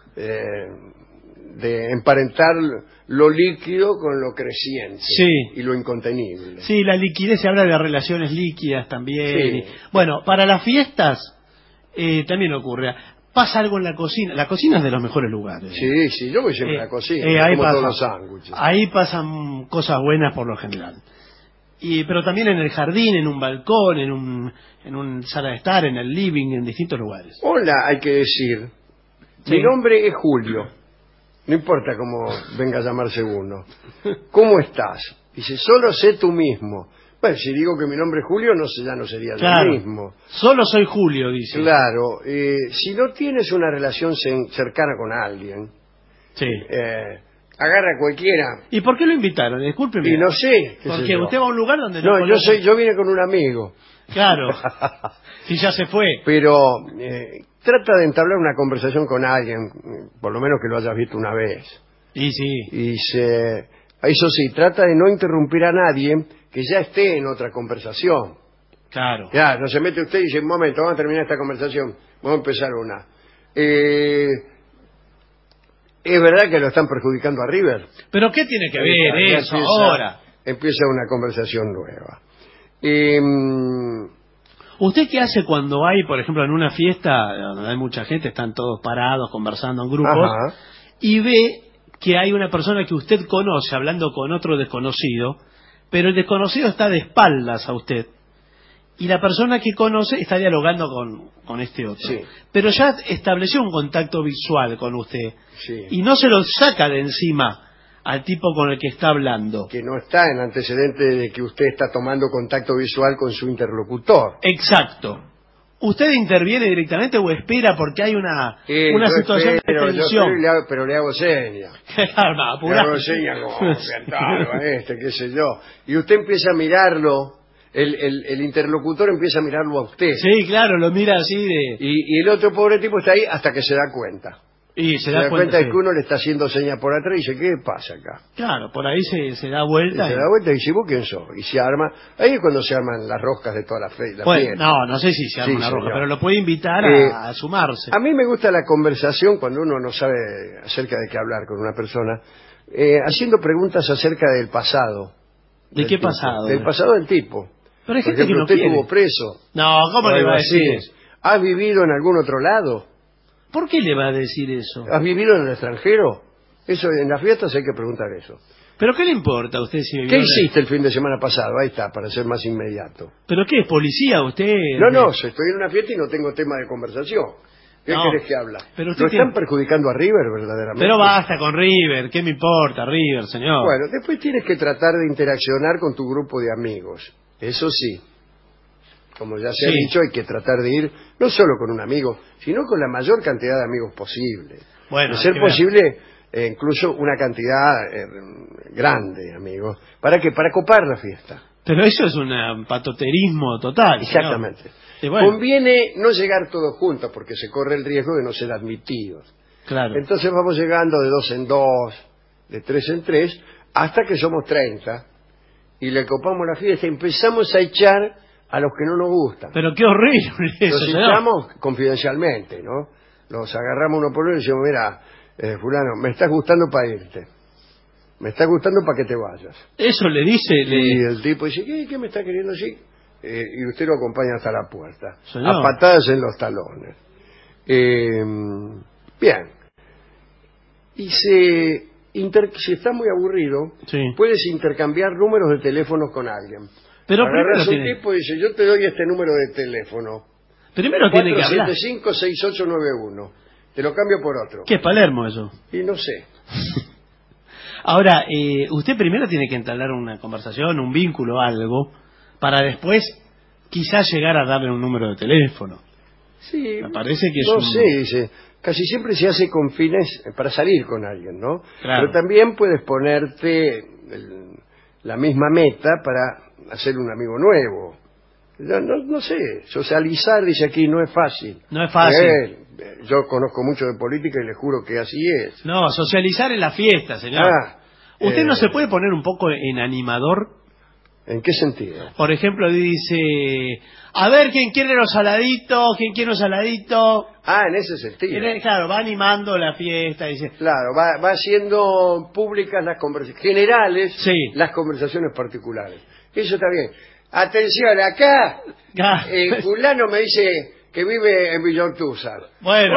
de emparentar lo líquido con lo creciente y lo incontenible. Sí, la liquidez, se habla de relaciones líquidas también. Sí. Bueno, para las fiestas también ocurre. Pasa algo en la cocina. La cocina es de los mejores lugares. Sí, yo voy siempre a la cocina, ahí como pasa, todos los sándwiches. Ahí pasan cosas buenas por lo general. Pero también en el jardín, en un balcón, en un sala de estar, en el living, en distintos lugares. Hola, hay que decir. Sí. Mi nombre es Julio. No importa cómo venga a llamarse uno. ¿Cómo estás? Dice, solo sé tú mismo. Bueno, si digo que mi nombre es Julio, ya no sería lo mismo. Solo soy Julio, dice. Claro. Si no tienes una relación cercana con alguien, agarra a cualquiera. ¿Y por qué lo invitaron? Discúlpeme. Y no sé. Porque usted va a un lugar donde no yo vine con un amigo. Claro. Si ya se fue. Pero trata de entablar una conversación con alguien, por lo menos que lo hayas visto una vez. Y sí. Eso sí, trata de no interrumpir a nadie que ya esté en otra conversación. Claro. Ya, no se mete usted y dice, un momento, vamos a terminar esta conversación, vamos a empezar una. ¿Es verdad que lo están perjudicando a River? ¿Pero qué tiene que ver eso ahora? Empieza una conversación nueva. ¿Usted qué hace cuando hay, por ejemplo, en una fiesta donde hay mucha gente, están todos parados, conversando en grupos, y ve que hay una persona que usted conoce hablando con otro desconocido, pero el desconocido está de espaldas a usted, y la persona que conoce está dialogando con este otro? Sí. Pero ya estableció un contacto visual con usted, sí. Y no se lo saca de encima al tipo con el que está hablando. Que no está en antecedente de que usted está tomando contacto visual con su interlocutor. Exacto. ¿Usted interviene directamente o espera porque hay una situación de tensión? Pero le hago señas. Le hago señas como, qué sé yo. Y usted empieza a mirarlo, el interlocutor empieza a mirarlo a usted. Sí, claro, lo mira así de... Y el otro pobre tipo está ahí hasta que se da cuenta. Y se da cuenta de que uno le está haciendo señas por atrás y dice, ¿qué pasa acá? Claro, por ahí se da vuelta. Se da vuelta y dice, ¿vos quién sos? Y se arma. Ahí es cuando se arman las roscas de toda la fiesta. No sé si se arma una rosca, pero lo puede invitar a sumarse. A mí me gusta la conversación cuando uno no sabe acerca de qué hablar con una persona, haciendo preguntas acerca del pasado. ¿De qué pasado? Del pasado del tipo. Pero hay gente por ejemplo, que no usted quiere. Estuvo preso. No, ¿cómo le va a decir eso? ¿Has vivido en algún otro lado? ¿Por qué le va a decir eso? ¿Has vivido en el extranjero? Eso en las fiestas hay que preguntar eso. ¿Pero qué le importa a usted si vivió? ¿Qué hiciste el fin de semana pasado? Ahí está, para ser más inmediato. ¿Pero qué es, policía usted? No, estoy en una fiesta y no tengo tema de conversación. ¿Qué querés que habla? Pero ¿No están perjudicando a River verdaderamente? Pero basta con River, ¿qué me importa River, señor? Bueno, después tienes que tratar de interaccionar con tu grupo de amigos. Eso sí. Como ya se ha dicho, hay que tratar de ir no solo con un amigo, sino con la mayor cantidad de amigos posible. Bueno, de ser posible, incluso una cantidad grande de amigos. ¿Para qué? Para copar la fiesta. Pero eso es un patoterismo total. Exactamente. Bueno. Conviene no llegar todos juntos porque se corre el riesgo de no ser admitidos. Claro. Entonces vamos llegando de 2 en 2, de 3 en 3, hasta que somos 30 y le copamos la fiesta y empezamos a echar a los que no nos gustan. Pero qué horrible eso. Los echamos confidencialmente, ¿no? Los agarramos uno por uno y decimos, mira, fulano, me estás gustando para irte. Me estás gustando para que te vayas. Eso le dice... Y el tipo dice, ¿qué me está queriendo decir? Y usted lo acompaña hasta la puerta. Señor. A patadas en los talones. Bien. Y si está muy aburrido, puedes intercambiar números de teléfonos con alguien. Pero agarras primero un tipo y dice, yo te doy este número de teléfono. Primero tiene que hablar. 475-6891. Te lo cambio por otro. ¿Qué es Palermo eso? Y no sé. Ahora, usted primero tiene que entablar una conversación, un vínculo, algo, para después quizás llegar a darle un número de teléfono. Sí. Me parece que es no sé, dice. Casi siempre se hace con fines para salir con alguien, ¿no? Claro. Pero también puedes ponerte la misma meta para hacer un amigo nuevo. No sé, socializar, dice aquí, no es fácil. No es fácil. Yo conozco mucho de política y le juro que así es. No, socializar en la fiesta, señor. ¿Usted no se puede poner un poco en animador? ¿En qué sentido? Por ejemplo, dice, a ver quién quiere los saladitos, quién quiere los saladitos. En ese sentido. Claro, va animando la fiesta. Dice, claro, va haciendo públicas las conversaciones generales, sí, las conversaciones particulares. Eso está bien. Atención, acá fulano me dice que vive en Villa Ortúzar. Bueno.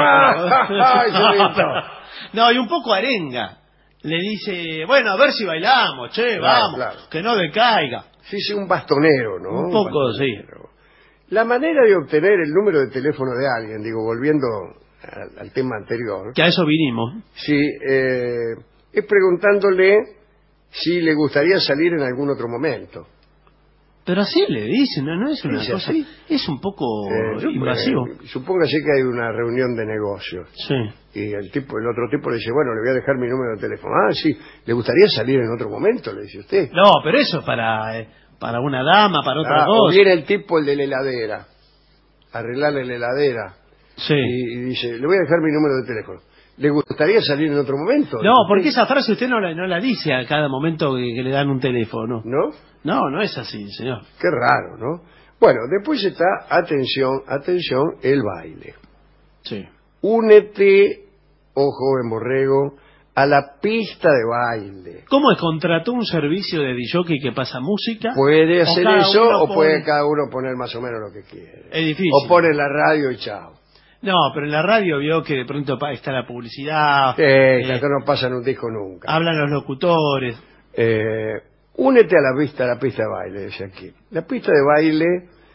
No, y un poco arenga. Le dice, bueno, a ver si bailamos, vamos, claro. Que no decaiga. Sí, un bastonero, ¿no? Un poco, sí. La manera de obtener el número de teléfono de alguien, digo, volviendo al tema anterior. Que a eso vinimos. Sí, es preguntándole si le gustaría salir en algún otro momento. Pero así le dicen, no es una cosa, así. Es un poco invasivo. Supóngase que hay una reunión de negocios. Sí. Y el otro tipo le dice, bueno, le voy a dejar mi número de teléfono. Sí, ¿le gustaría salir en otro momento? Le dice usted. No, pero eso es para una dama, para otra cosa. O viene el tipo, el de la heladera, arreglarle la heladera. Sí. Y dice, le voy a dejar mi número de teléfono. ¿Le gustaría salir en otro momento? No, porque esa frase usted no la dice a cada momento que le dan un teléfono. ¿No? No es así, señor. Qué raro, ¿no? Bueno, después está, atención, el baile. Sí. Únete, oh joven borrego, a la pista de baile. ¿Cómo es? ¿Contrató un servicio de DJ que pasa música? Puede hacer eso o puede cada uno poner más o menos lo que quiere. Es difícil. O pone la radio y chao. No, pero en la radio vio que de pronto está la publicidad. Acá no pasan un disco nunca. Hablan los locutores. Únete a la pista de baile, dice aquí. La pista de baile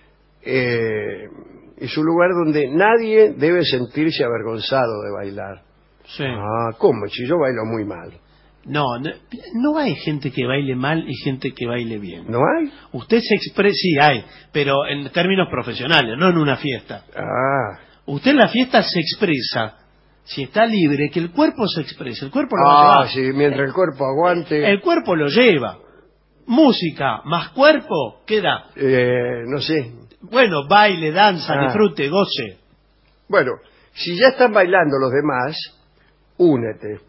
es un lugar donde nadie debe sentirse avergonzado de bailar. Sí. ¿Cómo? Si yo bailo muy mal. No hay gente que baile mal y gente que baile bien. ¿No hay? Usted se expresa, sí hay, pero en términos profesionales, no en una fiesta. Usted en la fiesta se expresa, si está libre, que el cuerpo se exprese, el cuerpo lo va a llevar. Sí, mientras el cuerpo aguante. El cuerpo lo lleva. Música más cuerpo, ¿qué da? No sé. Bueno, baile, danza, disfrute, goce. Bueno, si ya están bailando los demás, únete.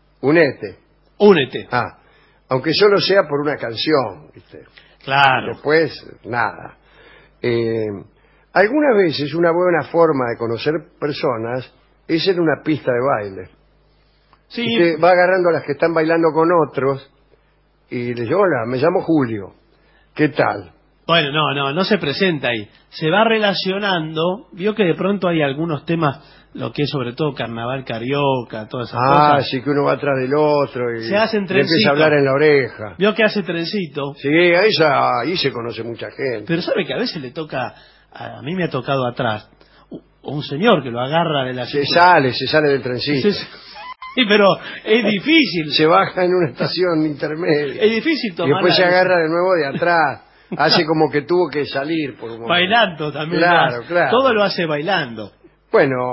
Aunque solo sea por una canción, ¿viste? Claro. Después, nada. Algunas veces una buena forma de conocer personas es en una pista de baile. Sí. Usted va agarrando a las que están bailando con otros y le dice, hola, me llamo Julio. ¿Qué tal? Bueno, no se presenta ahí. Se va relacionando. Vio que de pronto hay algunos temas, lo que es sobre todo carnaval carioca, todas esas cosas. Sí, que uno va atrás del otro y se hacen le empieza a hablar en la oreja. Vio que hace trencito. Sí, ahí se conoce mucha gente. Pero sabe que a veces le toca, a mí me ha tocado atrás, un señor que lo agarra de la... Se sale del trencito. Sí, pero es difícil. Se baja en una estación intermedia. Es difícil tomar. Y después se agarra de nuevo de atrás. Hace como que tuvo que salir por un momento. Bailando también. Claro. Todo lo hace bailando. Bueno,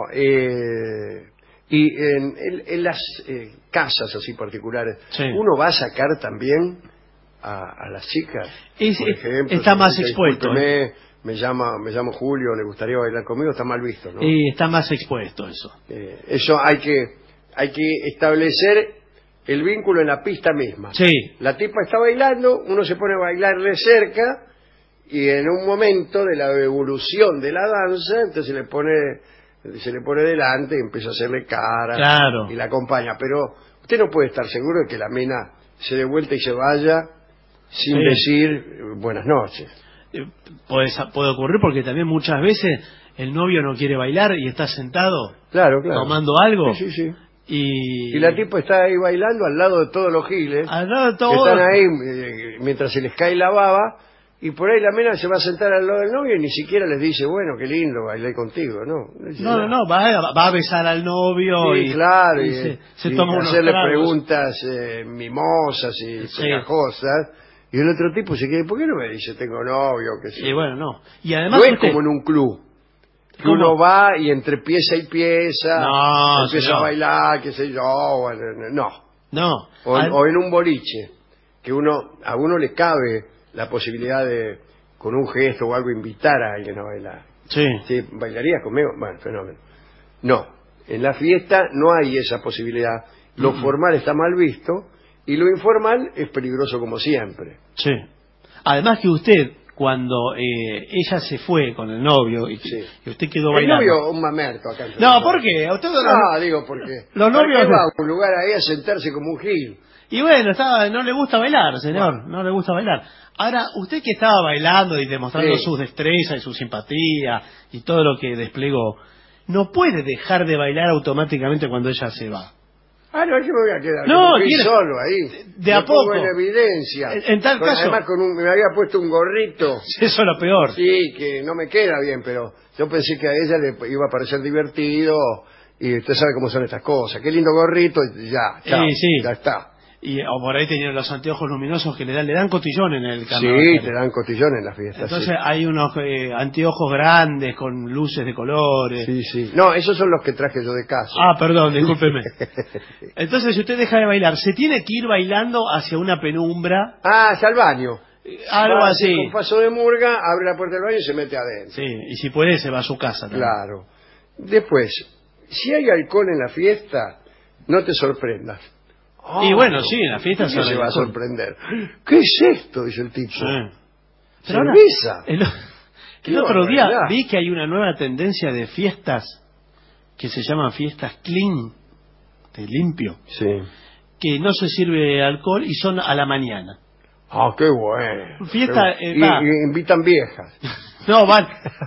y en las casas así particulares, uno va a sacar también a las chicas. Por ejemplo, está más expuesto. Me llamo Julio, le gustaría bailar conmigo, está mal visto, ¿no? Está más expuesto eso. Eso hay que establecer el vínculo en la pista misma. Sí. La tipa está bailando, uno se pone a bailarle cerca y en un momento de la evolución de la danza, entonces se le pone delante y empieza a hacerle cara y la acompaña. Pero usted no puede estar seguro de que la mina se dé vuelta y se vaya sin decir buenas noches. Puede ocurrir porque también muchas veces el novio no quiere bailar y está sentado tomando algo. Sí. Y la tipa está ahí bailando al lado de todos los giles al lado de todos, que están ahí mientras se les cae la baba y por ahí la mina se va a sentar al lado del novio y ni siquiera les dice, bueno, qué lindo, bailé contigo, ¿no? No, va a besar al novio sí, claro, y se toma unos hacerle tragos. preguntas mimosas y pegajosas, y el otro tipo se queda, ¿por qué no me dice tengo novio? Y bueno, no. Y además no es como en un club, que uno va y entre pieza y pieza empieza a bailar, qué sé yo, bueno, no. O en un boliche, que a uno le cabe la posibilidad de, con un gesto o algo, invitar a alguien a bailar. Sí. ¿Bailarías conmigo? Bueno, fenómeno. No, en la fiesta no hay esa posibilidad. Lo formal está mal visto y lo informal es peligroso como siempre. Sí. Además que usted, cuando ella se fue con el novio y usted quedó bailando... El novio un mamerto acá. No, ¿por qué? Digo, porque los novios va a un lugar ahí a sentarse como un gil. Y bueno, no le gusta bailar, señor, no le gusta bailar. Ahora, usted que estaba bailando y demostrando sus destrezas y su simpatía y todo lo que desplegó, no puede dejar de bailar automáticamente cuando ella se va. No, yo me voy a quedar solo ahí. De a poco. En evidencia. En tal caso. Además, me había puesto un gorrito. Eso es lo peor. Sí, que no me queda bien, pero yo pensé que a ella le iba a parecer divertido. Y usted sabe cómo son estas cosas. Qué lindo gorrito, chao, ya está. O por ahí tenían los anteojos luminosos que le dan cotillón en el carnaval. Sí, te dan cotillón en la fiesta. Entonces hay unos anteojos grandes con luces de colores. Sí. No, esos son los que traje yo de casa. Perdón, discúlpeme. Entonces, si usted deja de bailar, se tiene que ir bailando hacia una penumbra. Hacia el baño. Algo así. Con paso de murga, abre la puerta del baño y se mete adentro. Sí, y si puede, se va a su casa también. Claro. Después, si hay alcohol en la fiesta, no te sorprendas. Y bueno, sí, en la fiesta se va a sorprender. ¿Qué es esto? Dice el tipo. Cerveza. El otro día vi que hay una nueva tendencia de fiestas que se llaman fiestas clean, de limpio, que no se sirve alcohol y son a la mañana. Qué bueno. Fiesta, y invitan viejas. No, van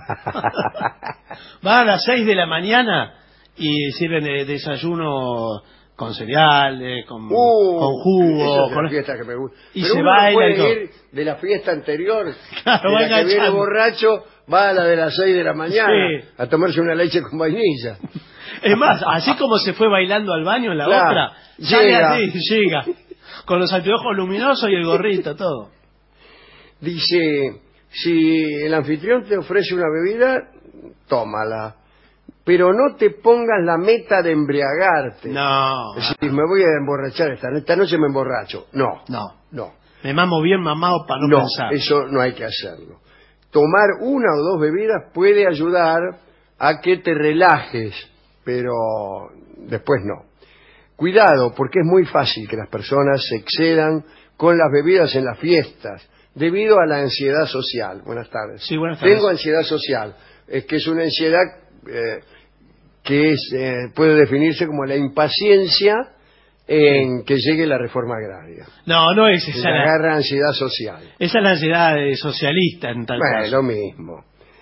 a las 6 de la mañana y sirven desayuno con cereales, con jugo. Esa es la fiesta que me gusta. Y pero se uno baila puede ir de la fiesta anterior, claro, de la que viene borracho, va a la de las 6 de la mañana a tomarse una leche con vainilla. Es más, así como se fue bailando al baño en la otra, llega. Con los anteojos luminosos y el gorrito, todo. Dice, si el anfitrión te ofrece una bebida, tómala. Pero no te pongas la meta de embriagarte. No. Es decir, me voy a emborrachar esta noche me emborracho. No. Me mamo bien mamado para no pensar. Eso no hay que hacerlo. Tomar una o dos bebidas puede ayudar a que te relajes, pero después no. Cuidado, porque es muy fácil que las personas se excedan con las bebidas en las fiestas, debido a la ansiedad social. Buenas tardes. Sí, buenas tardes. Tengo ansiedad social. Es que es una ansiedad que puede definirse como la impaciencia en que llegue la reforma agraria. No es esa. La agarra ansiedad social. Esa es la ansiedad socialista en tal caso. Lo mismo.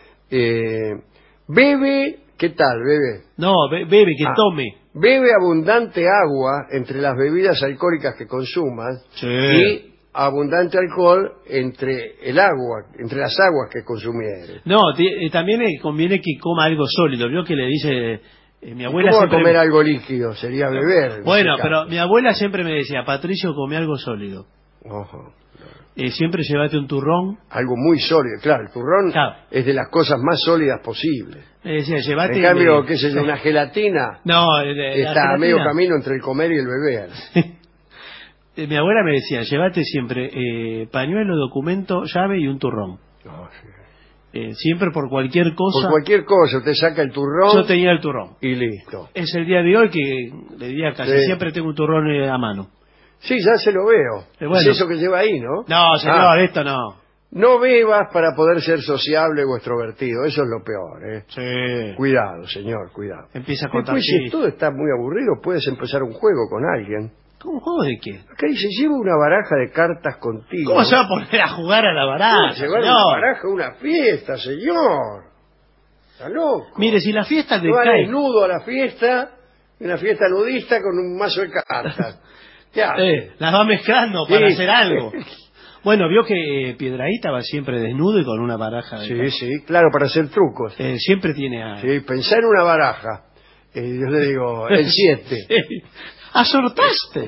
Bebe, ¿qué tal, bebe? No, bebe, que tome. Bebe abundante agua entre las bebidas alcohólicas que consumas y abundante alcohol entre las aguas que consumieres. No, también conviene que coma algo sólido. Vio que le dice mi abuela. ¿Cómo siempre comer algo líquido? Sería beber. Bueno, pero mi abuela siempre me decía, Patricio, come algo sólido. Siempre llévate un turrón. Algo muy sólido, claro. El turrón es de las cosas más sólidas posibles. Decía, llévate. En cambio, qué sé yo, una gelatina. No, está a medio camino entre el comer y el beber. Mi abuela me decía, llévate siempre pañuelo, documento, llave y un turrón. Siempre por cualquier cosa. Por cualquier cosa, usted saca el turrón. Yo tenía el turrón. Y listo. Es el día de hoy que le diría casi siempre tengo un turrón a mano. Sí, ya se lo veo. Bueno. Es eso que lleva ahí, ¿no? No, señor, esto no. No bebas para poder ser sociable o extrovertido, eso es lo peor, Sí. Cuidado, señor, cuidado. Empieza a contar. Después, si todo está muy aburrido, puedes empezar un juego con alguien. ¿Un juego de qué? Acá dice, lleva una baraja de cartas contigo. ¿Cómo se va a poner a jugar a la baraja? Llevar una baraja a una fiesta, señor. Está loco. Mire, si la fiesta te va desnudo a la fiesta, una fiesta nudista con un mazo de cartas. Las va mezclando para hacer algo. Bueno, vio que Piedrahíta va siempre desnudo y con una baraja. Sí, claro, para hacer trucos. Siempre tiene... Sí, pensá en una baraja. Yo le digo, el 7. Sí. ¡Asortaste!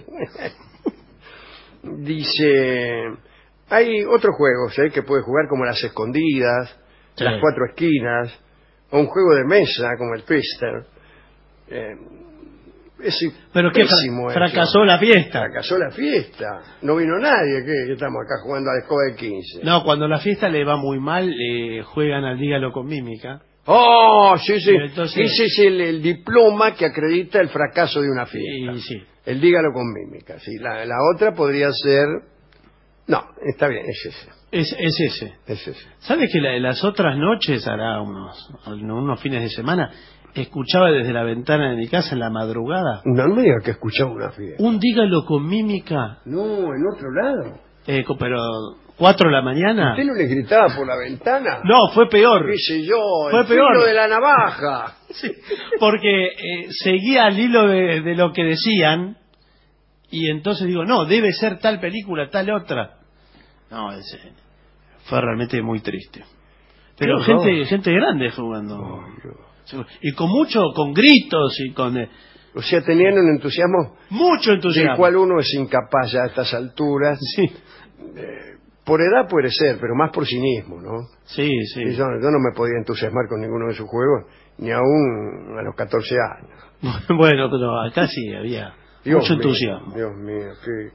Dice, hay otros juegos que puedes jugar como las escondidas, las 4 esquinas, o un juego de mesa como el Twister. Pero que fracasó la fiesta. Fracasó la fiesta. No vino nadie. ¿Qué estamos acá jugando a la escoba de 15? No, cuando la fiesta le va muy mal, juegan al dígalo con mímica. ¡Oh, sí! Entonces... Ese es el diploma que acredita el fracaso de una fiesta. Sí. El dígalo con mímica. Sí, la otra podría ser... No, está bien, es ese. Es ese. ¿Sabes que las otras noches, hará unos fines de semana, escuchaba desde la ventana de mi casa en la madrugada? No me diga que escuchaba una fiesta. Un dígalo con mímica. No, en otro lado. Pero 4 de la mañana. ¿Usted no le gritaba por la ventana? No, fue peor. ¿Qué sé yo? Fue el peor. filo de la navaja. Sí, porque seguía al hilo de lo que decían y entonces digo, no, debe ser tal película, tal otra. No, fue realmente muy triste. Pero gente grande jugando. Y con gritos y con... O sea, tenían un entusiasmo... Mucho entusiasmo. Del cual uno es incapaz ya a estas alturas. Sí. Por edad puede ser, pero más por cinismo, ¿no? Sí. Yo no me podía entusiasmar con ninguno de sus juegos, ni aún a los 14 años. Bueno, pero acá sí había mucho entusiasmo. Dios mío,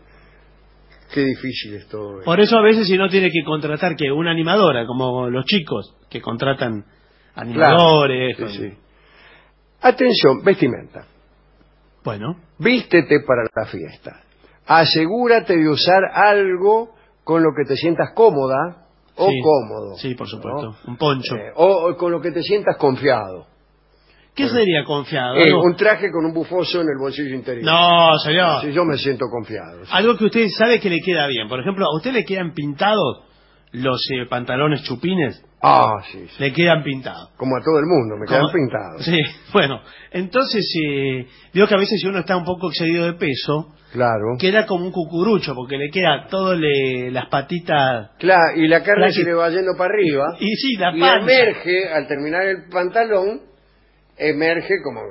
qué difícil es todo esto. Por eso a veces si no tiene que contratar que una animadora, como los chicos que contratan animadores. Claro, sí. Atención, vestimenta. Bueno. Vístete para la fiesta. Asegúrate de usar algo con lo que te sientas cómoda o cómodo. Sí, por supuesto. ¿No? Un poncho. O con lo que te sientas confiado. ¿Qué sería confiado? Un traje con un bufoso en el bolsillo interior. No, señor. Sí, yo me siento confiado. Sí. Algo que usted sabe que le queda bien. Por ejemplo, ¿a usted le quedan pintados los pantalones chupines? Sí. Le quedan pintados. Como a todo el mundo, me quedan pintados. Sí, bueno. Entonces, veo que a veces si uno está un poco excedido de peso, claro, queda como un cucurucho, porque le queda todo las patitas... Claro, y la carne se le va yendo para arriba. Y sí, la panza. Y emerge, al terminar el pantalón, emerge como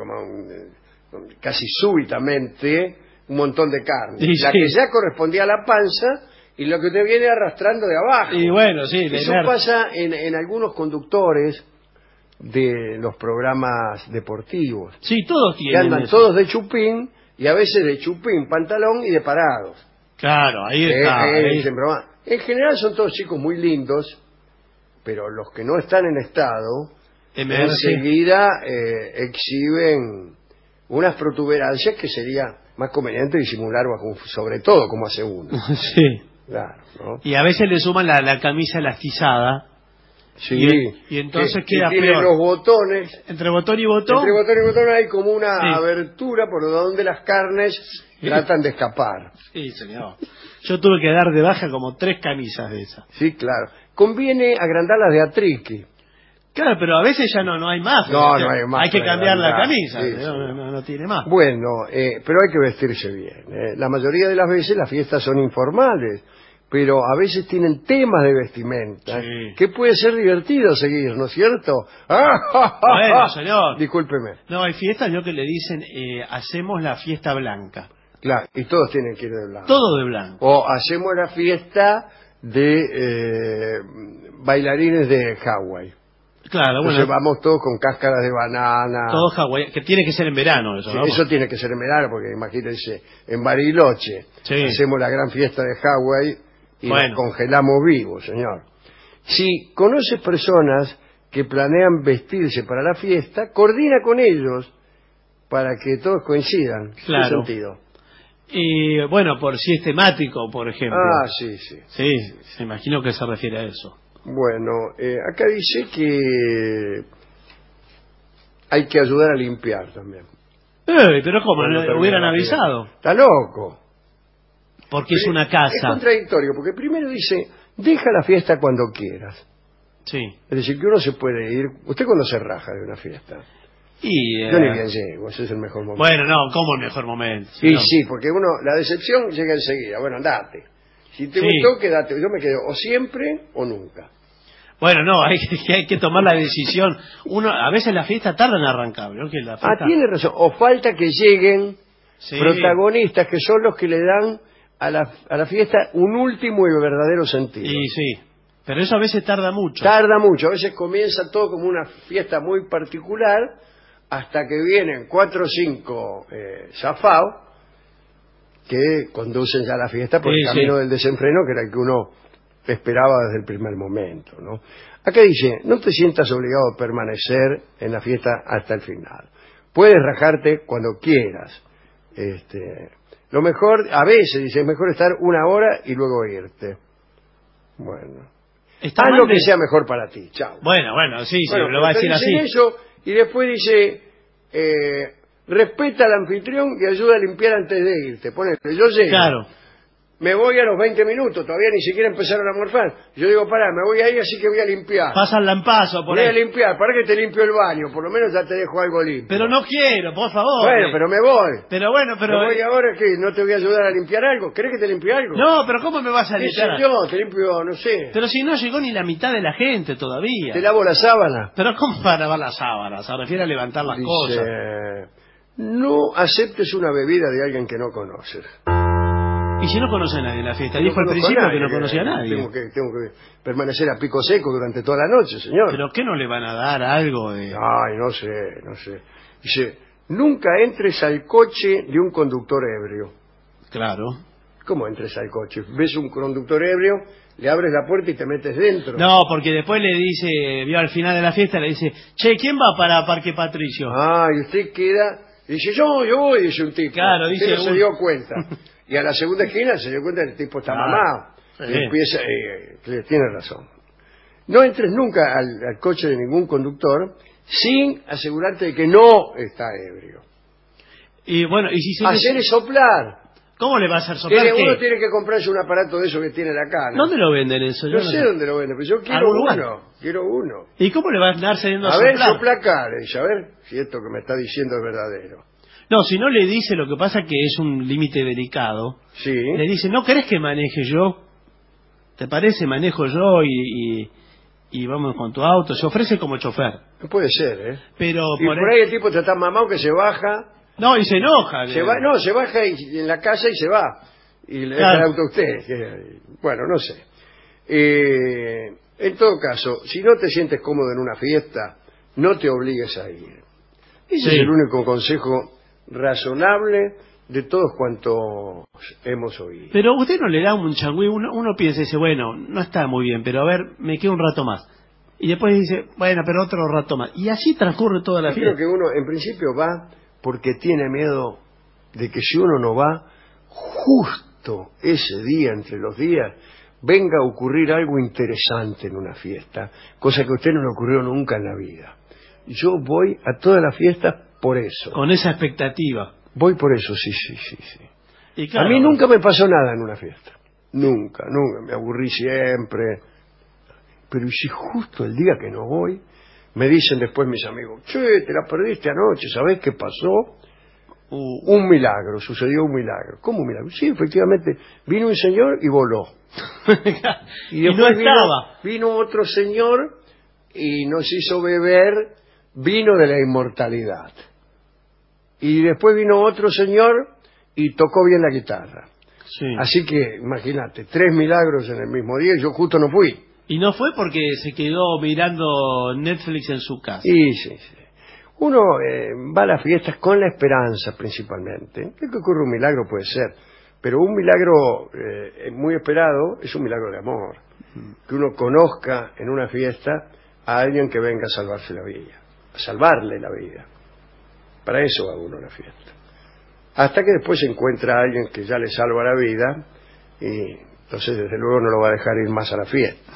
casi súbitamente un montón de carne. Sí, que ya correspondía a la panza... Y lo que usted viene arrastrando de abajo. Y bueno, sí. Eso pasa en algunos conductores de los programas deportivos. Sí, todos tienen. Que andan todos de chupín, y a veces de chupín, pantalón y de parados. Claro, ahí está. En general son todos chicos muy lindos, pero los que no están en estado, enseguida exhiben unas protuberancias que sería más conveniente disimular sobre todo como hace uno. Sí. Claro, ¿no? Y a veces le suman la camisa elastizada. Sí. Y entonces queda tiene peor. Los botones. Entre botón y botón. Entre botón y botón hay como una abertura por donde las carnes tratan de escapar. Sí, señor. Yo tuve que dar de baja como 3 camisas de esas. Sí, claro. Conviene agrandarlas de atriqui. Claro, pero a veces ya no hay más. No hay más. Hay que cambiar la camisa. Sí, no tiene más. Bueno, pero hay que vestirse bien. La mayoría de las veces las fiestas son informales, pero a veces tienen temas de vestimenta que puede ser divertido seguir, ¿no es cierto? Bueno, señor. Discúlpeme. No, hay fiestas que le dicen, hacemos la fiesta blanca. Claro, y todos tienen que ir de blanco. Todo de blanco. O hacemos la fiesta de bailarines de Hawái. Claro, entonces vamos todos con cáscaras de banana. Todo Hawái, que tiene que ser en verano eso, ¿no? Eso tiene que ser en verano, porque imagínense, en Bariloche hacemos la gran fiesta de Hawái y nos congelamos vivos, señor. Si conoces personas que planean vestirse para la fiesta, coordina con ellos para que todos coincidan. Claro. ¿Qué sentido? Y bueno, si es temático, por ejemplo. Sí. Sí, se imagino que se refiere a eso. Bueno, acá dice que hay que ayudar a limpiar también. Pero ¿cómo? ¿Hubieran avisado? Está loco. Porque es una casa. Es contradictorio, porque primero dice, deja la fiesta cuando quieras. Sí. Es decir, que uno se puede ir... ¿Usted cuándo se raja de una fiesta? Yo ni bien llego, ese es el mejor momento. Bueno, no, ¿cómo el mejor momento? Sí, porque la decepción llega enseguida. Bueno, andate. Si te Sí. gustó, quédate. Yo me quedo o siempre o nunca. Bueno, no, hay que tomar la decisión. A veces la fiesta tarda en arrancar, ¿no? Que la fiesta... Tiene razón. O falta que lleguen protagonistas que son los que le dan a la fiesta un último y verdadero sentido. Sí, sí. Pero eso a veces tarda mucho. Tarda mucho. A veces comienza todo como una fiesta muy particular hasta que vienen 4 o 5 zafaos que conducen ya la fiesta por el camino del desenfreno, que era el que uno esperaba desde el primer momento, ¿no? Acá dice, no te sientas obligado a permanecer en la fiesta hasta el final. Puedes rajarte cuando quieras. Lo mejor, a veces dice, es mejor estar 1 hora y luego irte. Bueno. Haz lo que sea mejor para ti. Chao. Bueno, sí, lo va a decir así. Eso, y después dice, respeta al anfitrión y ayuda a limpiar antes de irte. Ponele, yo llego. Claro. Me voy a los 20 minutos, todavía ni siquiera empezaron a morfar. Yo digo, pará, me voy a ir, así que voy a limpiar. Pasan lampazo por ahí. Voy a limpiar, para que te limpio el baño, por lo menos ya te dejo algo limpio. Pero no quiero, por favor. Bueno, pero me voy. Pero bueno, ¿Me voy ahora qué? ¿No te voy a ayudar a limpiar algo? ¿Querés que te limpie algo? No, pero ¿cómo me vas a ¿Qué limpiar? sé yo? Te limpio, no sé. Pero si no llegó ni la mitad de la gente todavía. Te lavo la sábana. Pero ¿cómo para lavar las sábanas? Se refiere a levantar las cosas. No aceptes una bebida de alguien que no conoces. ¿Y si no conoce a nadie en la fiesta? Dijo al principio que no conocía a nadie. Tengo que permanecer a pico seco durante toda la noche, señor. ¿Pero qué no le van a dar algo de...? Ay, no sé. Dice, nunca entres al coche de un conductor ebrio. Claro. ¿Cómo entres al coche? ¿Ves un conductor ebrio, le abres la puerta y te metes dentro? No, porque después le dice, vio al final de la fiesta, le dice, che, ¿quién va para Parque Patricio? Y usted queda... Dice, yo voy, dice un tipo. Claro, dice... Usted no se dio cuenta. Y a la segunda esquina se dio cuenta que el tipo está mamado. Sí. Y empieza, tiene razón. No entres nunca al coche de ningún conductor sin asegurarte de que no está ebrio. Y bueno, y si se hacer soplar. ¿Cómo le va a hacer soplar? Uno tiene que comprarse un aparato de eso que tiene acá, ¿no? ¿Dónde lo venden eso? No sé dónde lo venden, pero yo quiero uno. ¿Y cómo le va a andar saliendo a soplar? A ver, sopla acá, le dice, a ver si esto que me está diciendo es verdadero. No, si no le dice, lo que pasa que es un límite delicado. Sí. Le dice, ¿no querés que maneje yo? ¿Te parece? Manejo yo y vamos con tu auto. Se ofrece como chofer. Puede ser, Pero y por ahí el tipo está tan mamado que se baja. No, y se enoja. Se baja en la casa y se va. Y le deja el auto a usted. Bueno, no sé. En todo caso, si no te sientes cómodo en una fiesta, no te obligues a ir. Ese es el único consejo razonable de todos cuantos hemos oído. Pero usted no le da un changüí, uno piensa y dice, bueno, no está muy bien, pero a ver, me quedo un rato más. Y después dice, bueno, pero otro rato más. Y así transcurre toda la fiesta. Creo que uno en principio va porque tiene miedo de que si uno no va, justo ese día, entre los días, venga a ocurrir algo interesante en una fiesta, cosa que a usted no le ocurrió nunca en la vida. Yo voy a todas las fiestas por eso. Con esa expectativa. Voy por eso, sí. Y claro, a mí nunca me pasó nada en una fiesta. Nunca. Me aburrí siempre. Pero si justo el día que no voy, me dicen después mis amigos, che, te la perdiste anoche, ¿sabés qué pasó? Un milagro, sucedió un milagro. ¿Cómo un milagro? Sí, efectivamente, vino un señor y voló. y no estaba. Vino otro señor y nos hizo beber vino de la inmortalidad. Y después vino otro señor y tocó bien la guitarra. Sí. Así que, imagínate, 3 milagros en el mismo día y yo justo no fui. Y no fue porque se quedó mirando Netflix en su casa. Sí. Uno va a las fiestas con la esperanza principalmente. Que ocurre un milagro puede ser, pero un milagro muy esperado es un milagro de amor. Que uno conozca en una fiesta a alguien que venga a salvarse la vida, a salvarle la vida. Para eso va uno a la fiesta. Hasta que después se encuentra a alguien que ya le salva la vida y entonces desde luego no lo va a dejar ir más a la fiesta.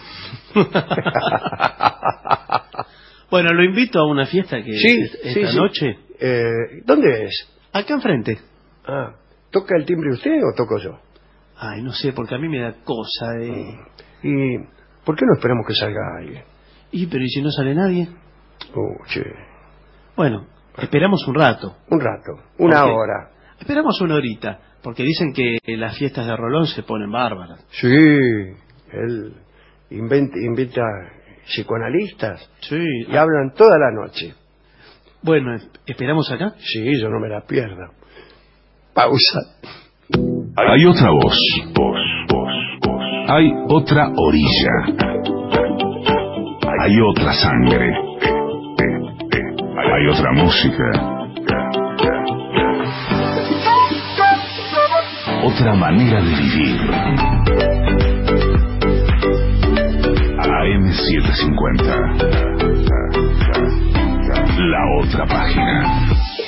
Bueno, lo invito a una fiesta que esta noche. ¿Dónde es? Acá enfrente. ¿Toca el timbre usted o toco yo? Ay, no sé, porque a mí me da cosa ¿Y por qué no esperamos que salga alguien? Pero ¿y si no sale nadie? Che. Bueno, esperamos un rato. Una hora. Esperamos una horita, porque dicen que las fiestas de Rolón se ponen bárbaras. Sí, él invita psicoanalistas y hablan toda la noche. Bueno, ¿esperamos acá? Sí, yo no me la pierdo. Pausa. Hay otra voz. Hay otra orilla. Hay otra sangre. Hay otra música. Otra manera de vivir. AM750. La otra página.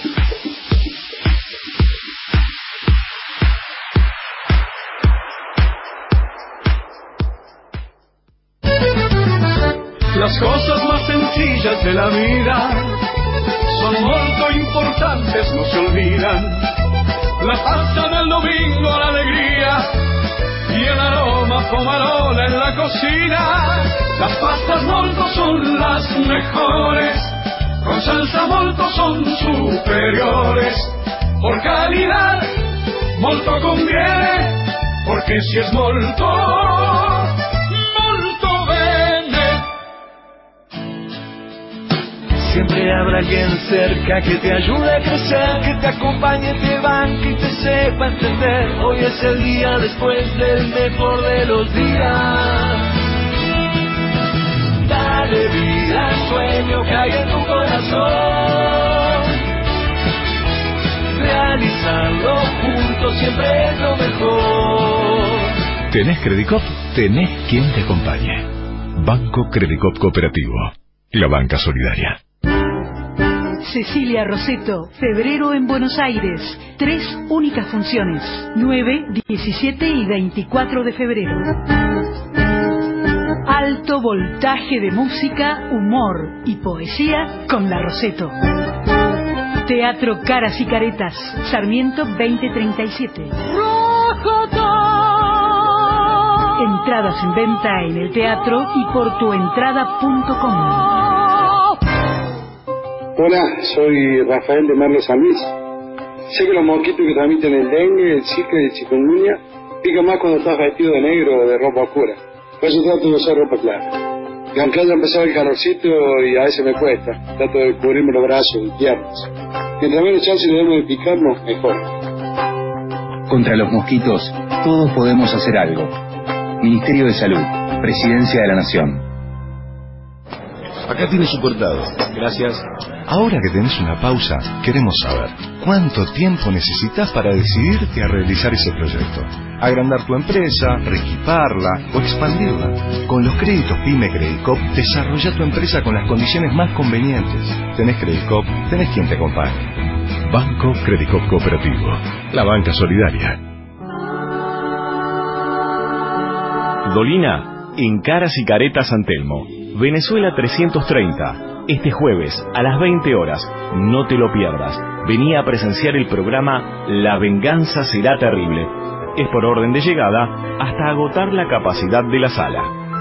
Las cosas más sencillas de la vida son muy importantes, no se olvidan. La pasta del domingo, la alegría y el aroma pomarola en la cocina. Las pastas molto son las mejores, con salsa molto son superiores. Por calidad, molto conviene, porque si es molto, molto bene. Siempre habrá alguien cerca que te ayude a crecer, que te acompañe, te banque y te sepa entender. Hoy es el día después del mejor de los días. Dale vida al sueño que hay en tu corazón. Realizarlo juntos siempre es lo mejor. ¿Tenés Credicop? Tenés quien te acompañe. Banco Credicop Cooperativo. La banca solidaria. Cecilia Rosetto, febrero en Buenos Aires. 3 únicas funciones, 9, 17 y 24 de febrero. Alto voltaje de música, humor y poesía con la Rosetto. Teatro Caras y Caretas, Sarmiento 2037. Entradas en venta en el teatro y por tuentrada.com. Hola, soy Rafael de Merlo San Luis. Sé que los mosquitos que transmiten el dengue, el zika y el chikungunya pican más cuando estás vestido de negro o de ropa oscura. Por eso trato de usar ropa clara. Y aunque haya empezado el calorcito y a veces me cuesta, trato de cubrirme los brazos y piernas. Mientras menos chance le demos de picarnos, mejor. Contra los mosquitos, todos podemos hacer algo. Ministerio de Salud, Presidencia de la Nación. Acá tiene su cortado. Gracias. Ahora que tenés una pausa, queremos saber ¿cuánto tiempo necesitas para decidirte a realizar ese proyecto? Agrandar tu empresa, reequiparla o expandirla. Con los créditos PYME Credicop, desarrolla tu empresa con las condiciones más convenientes. Tenés Credicop, tenés quien te acompañe. Banco Credicop Cooperativo. La banca solidaria. Dolina, en Caras y Caretas San Telmo. Venezuela 330. Este jueves a las 20 horas. No te lo pierdas. Vení a presenciar el programa La venganza será terrible. Es por orden de llegada hasta agotar la capacidad de la sala.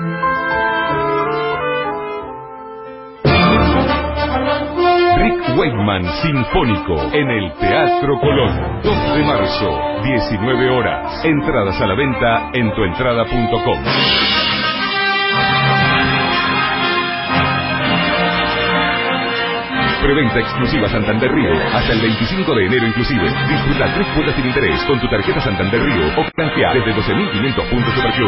Rick Wakeman Sinfónico en el Teatro Colón. 2 de marzo, 19 horas. Entradas a la venta en tuentrada.com. Preventa exclusiva Santander Río hasta el 25 de enero inclusive. Disfruta 3 cuotas sin interés con tu tarjeta Santander Río o canjea desde 12.500 puntos Superclub.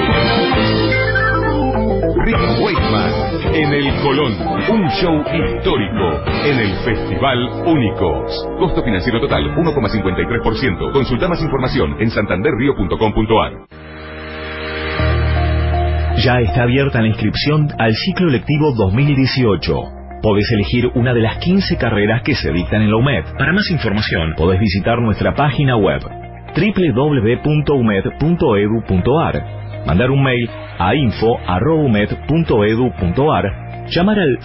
Rick Wakeman en el Colón. Un show histórico en el Festival Únicos. Costo financiero total 1,53%. Consulta más información en santanderrio.com.ar. Ya está abierta la inscripción al ciclo lectivo 2018. Podés elegir una de las 15 carreras que se dictan en la UMED. Para más información, podés visitar nuestra página web www.umed.edu.ar, mandar un mail a info@umed.edu.ar, llamar al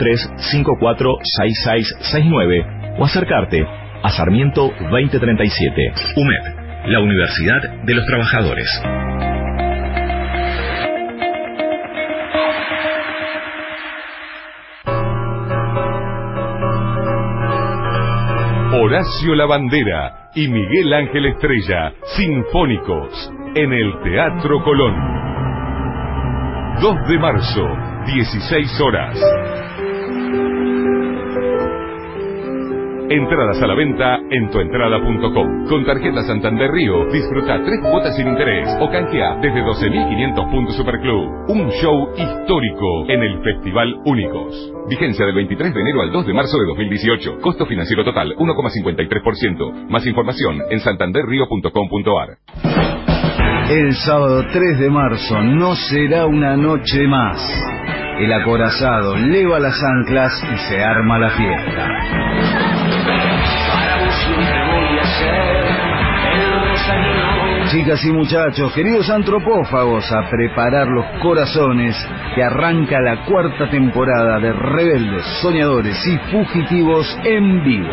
53546669 o acercarte a Sarmiento 2037. UMED, la Universidad de los Trabajadores. Horacio Lavandera y Miguel Ángel Estrella, sinfónicos, en el Teatro Colón. 2 de marzo, 16 horas. Entradas a la venta en tuentrada.com. Con tarjeta Santander Río, disfruta 3 cuotas sin interés o canjea desde 12.500 puntos Superclub. Un show histórico en el Festival Únicos. Vigencia del 23 de enero al 2 de marzo de 2018. Costo financiero total 1,53%. Más información en santanderrio.com.ar. El sábado 3 de marzo no será una noche más. El acorazado leva las anclas y se arma la fiesta. Chicas y muchachos, queridos antropófagos, a preparar los corazones, que arranca la 4ª temporada de Rebeldes, Soñadores y Fugitivos en vivo.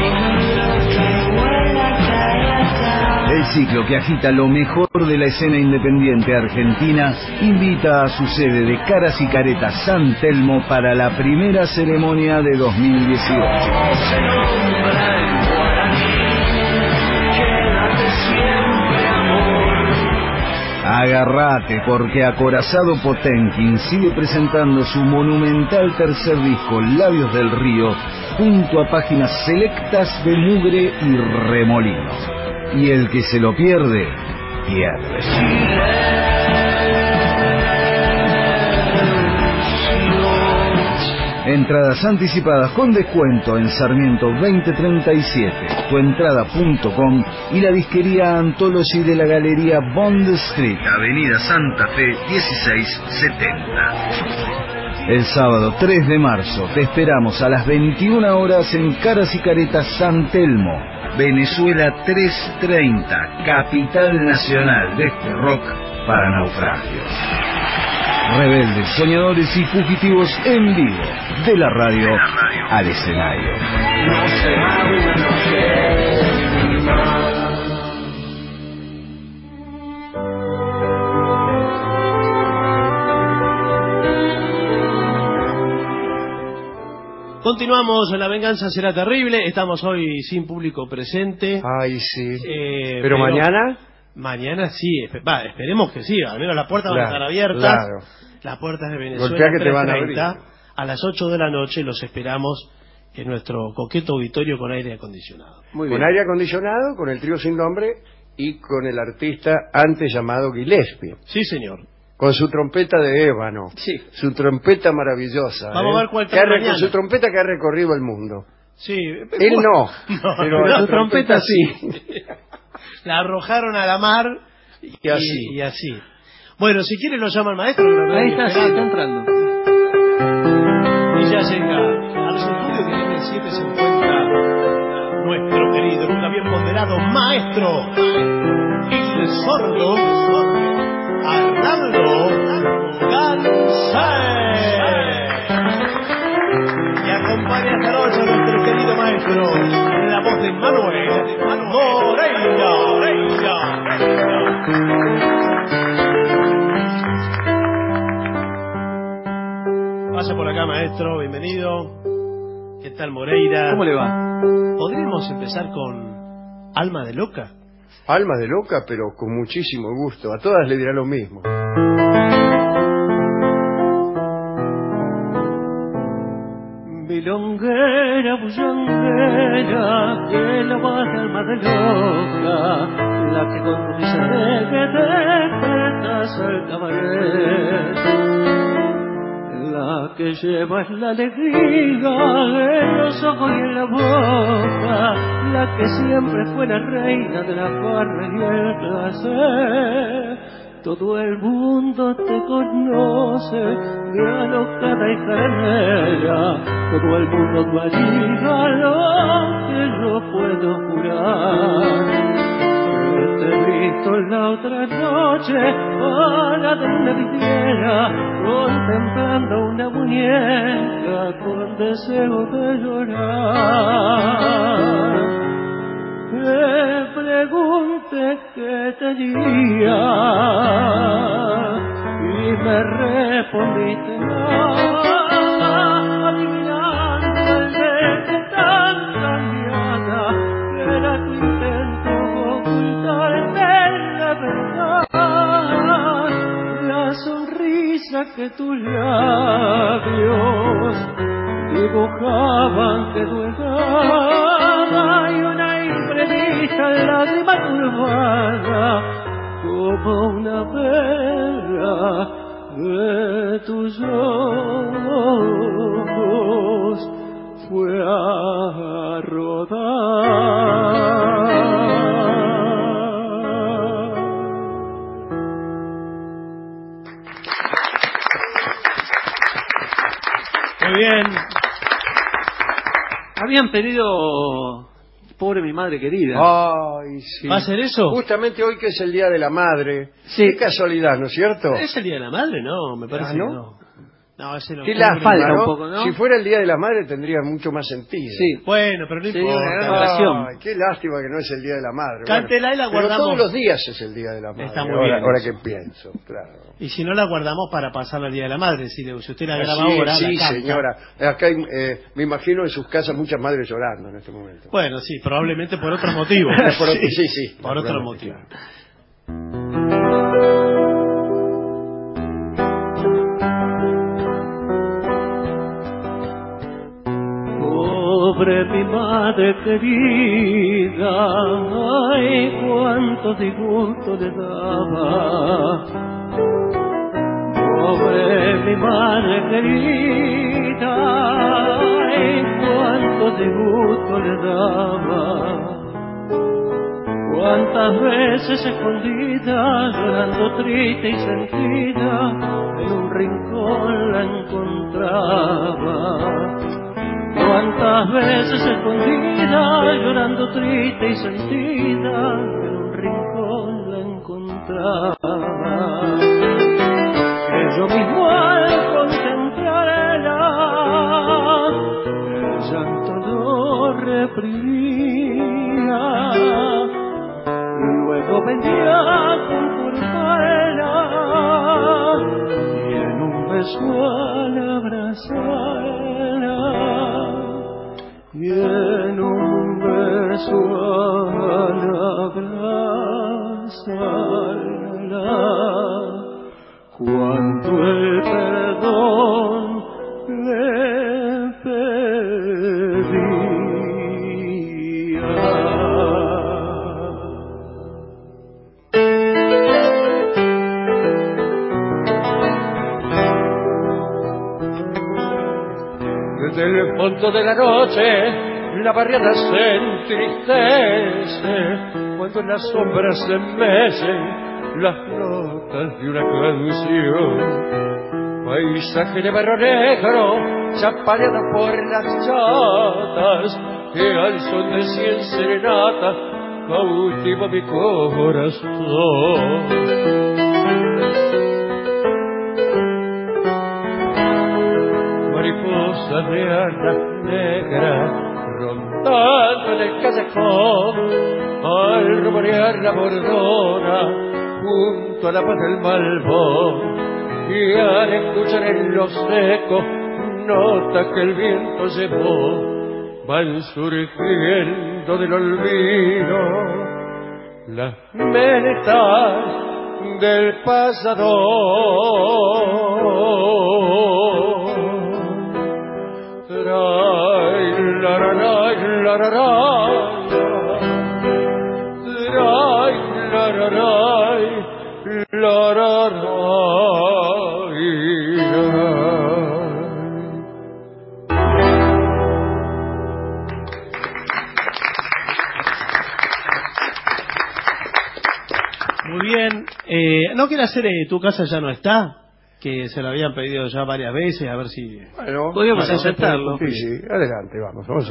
El ciclo que agita lo mejor de la escena independiente argentina invita a su sede de Caras y Caretas San Telmo para la primera ceremonia de 2018. Agárrate, porque Acorazado Potenkin sigue presentando su monumental tercer disco, Labios del Río, junto a páginas selectas de Mugre y Remolino. Y el que se lo pierde, pierde. Entradas anticipadas con descuento en Sarmiento 2037, tuentrada.com y la disquería Anthology de la Galería Bond Street, Avenida Santa Fe 1670. El sábado 3 de marzo te esperamos a las 21 horas en Caras y Caretas San Telmo, Venezuela 330, capital nacional de este rock para naufragios. Rebeldes, Soñadores y Fugitivos en vivo, de la radio al escenario. No será una noche más. Continuamos, La Venganza Será Terrible. Estamos hoy sin público presente. Ay, sí. ¿Pero mañana? Mañana sí, esperemos que sí. Al menos las puertas van a estar abiertas. Claro. Las puertas de Venezuela Golpea que te van a abrir. a las 8 de la noche. Los esperamos en nuestro coqueto auditorio con aire acondicionado. Muy bien. Con aire acondicionado, con el trío sin nombre y con el artista antes llamado Gillespie. Sí, señor. Con su trompeta de ébano. Sí. Su trompeta maravillosa. Vamos a ver cuál está mañana. Con su trompeta que ha recorrido el mundo. Sí. Él no. Pero su trompeta sí. La arrojaron a la mar y así. Bueno, si quiere lo llama el maestro. Ahí está, sí, está entrando. Y ya llega a los estudios que tiene el 750 nuestro querido, nunca bien ponderado maestro y sordo Arnaldo Gansay. Y acompaña esta noche a nuestro querido maestro, la voz de Manuel Moreira. Pase por acá, maestro, bienvenido. ¿Qué tal, Moreira? ¿Cómo le va? ¿Podríamos empezar con Alma de Loca? Alma de Loca, pero con muchísimo gusto. A todas le dirá lo mismo. Milonguera, bullanguera, que la voz de alma de loca, la que con tu risa de que despertas al cabaret. La que llevas la alegría en los ojos y en la boca, la que siempre fue la reina de la farra y el placer. Todo el mundo te conoce, de alocada y jaranera. Todo el mundo tu amiga, lo que yo puedo jurar. Te he visto la otra noche a la de una vidriera, contemplando una muñeca con deseo de llorar. Te pregunté qué tenía y me respondiste nada, adivinando el de tan cambiada que era tu intento que tus labios dibujaban que tu edad y una imprevista lágrima turbada como una perla de tus ojos fue a rodar. Muy bien. Habían pedido Pobre mi madre querida. Ay, sí. ¿Va a ser eso? Justamente hoy que es el Día de la Madre. Sí. Qué casualidad, ¿no es cierto? ¿Es el Día de la Madre? No, me parece ¿no? que no. No, ese no. Qué lástima, Falta ¿no? un poco, ¿no? Si fuera el Día de la Madre tendría mucho más sentido. Sí. Bueno, pero no Sí, importa. una gran ocasión. Ay, qué lástima que no es el Día de la Madre. Cántela y la pero guardamos. todos los días es el Día de la Madre. Está muy ahora, bien ahora eso. que pienso, claro. Y si no la guardamos para pasar al Día de la Madre, si usted la graba Sí, ahora, sí, la canta. señora. Acá hay, me imagino en sus casas muchas madres llorando en este momento. Bueno, sí, probablemente por otro motivo. Sí. Por otro motivo. Pobre mi madre querida, ay, cuánto disgusto le daba. Pobre mi madre querida, ay, cuánto disgusto le daba. Cuántas veces escondida, llorando triste y sentida, en un rincón la encontraba. Cuántas veces escondida, llorando triste y sentida, en un rincón la encontraba. Que yo mismo al contemplarla, el llanto lo reprimía. Luego venía a conformarla y en un beso al abrazarla, y en un beso al abrazarla, cuanto el perdón le pedía. Desde el fondo de la noche la barriada se entristece cuando en las sombras se mecen las notas de una canción. Paisaje de barro negro chapareado por las chatas que al son de 100 serenatas cautiva mi corazón. Mariposas de alas negras rondando en el callejón al rumorear la bordona junto a la paz del malvón, y al escuchar en los ecos notas que el viento llevó, van surgiendo del olvido las menetas del pasado. Muy bien. ¿No quiere hacer Tu casa ya no está? Que se lo habían pedido ya varias veces, a ver si... Bueno, podríamos aceptarlo. Sí, adelante, vamos a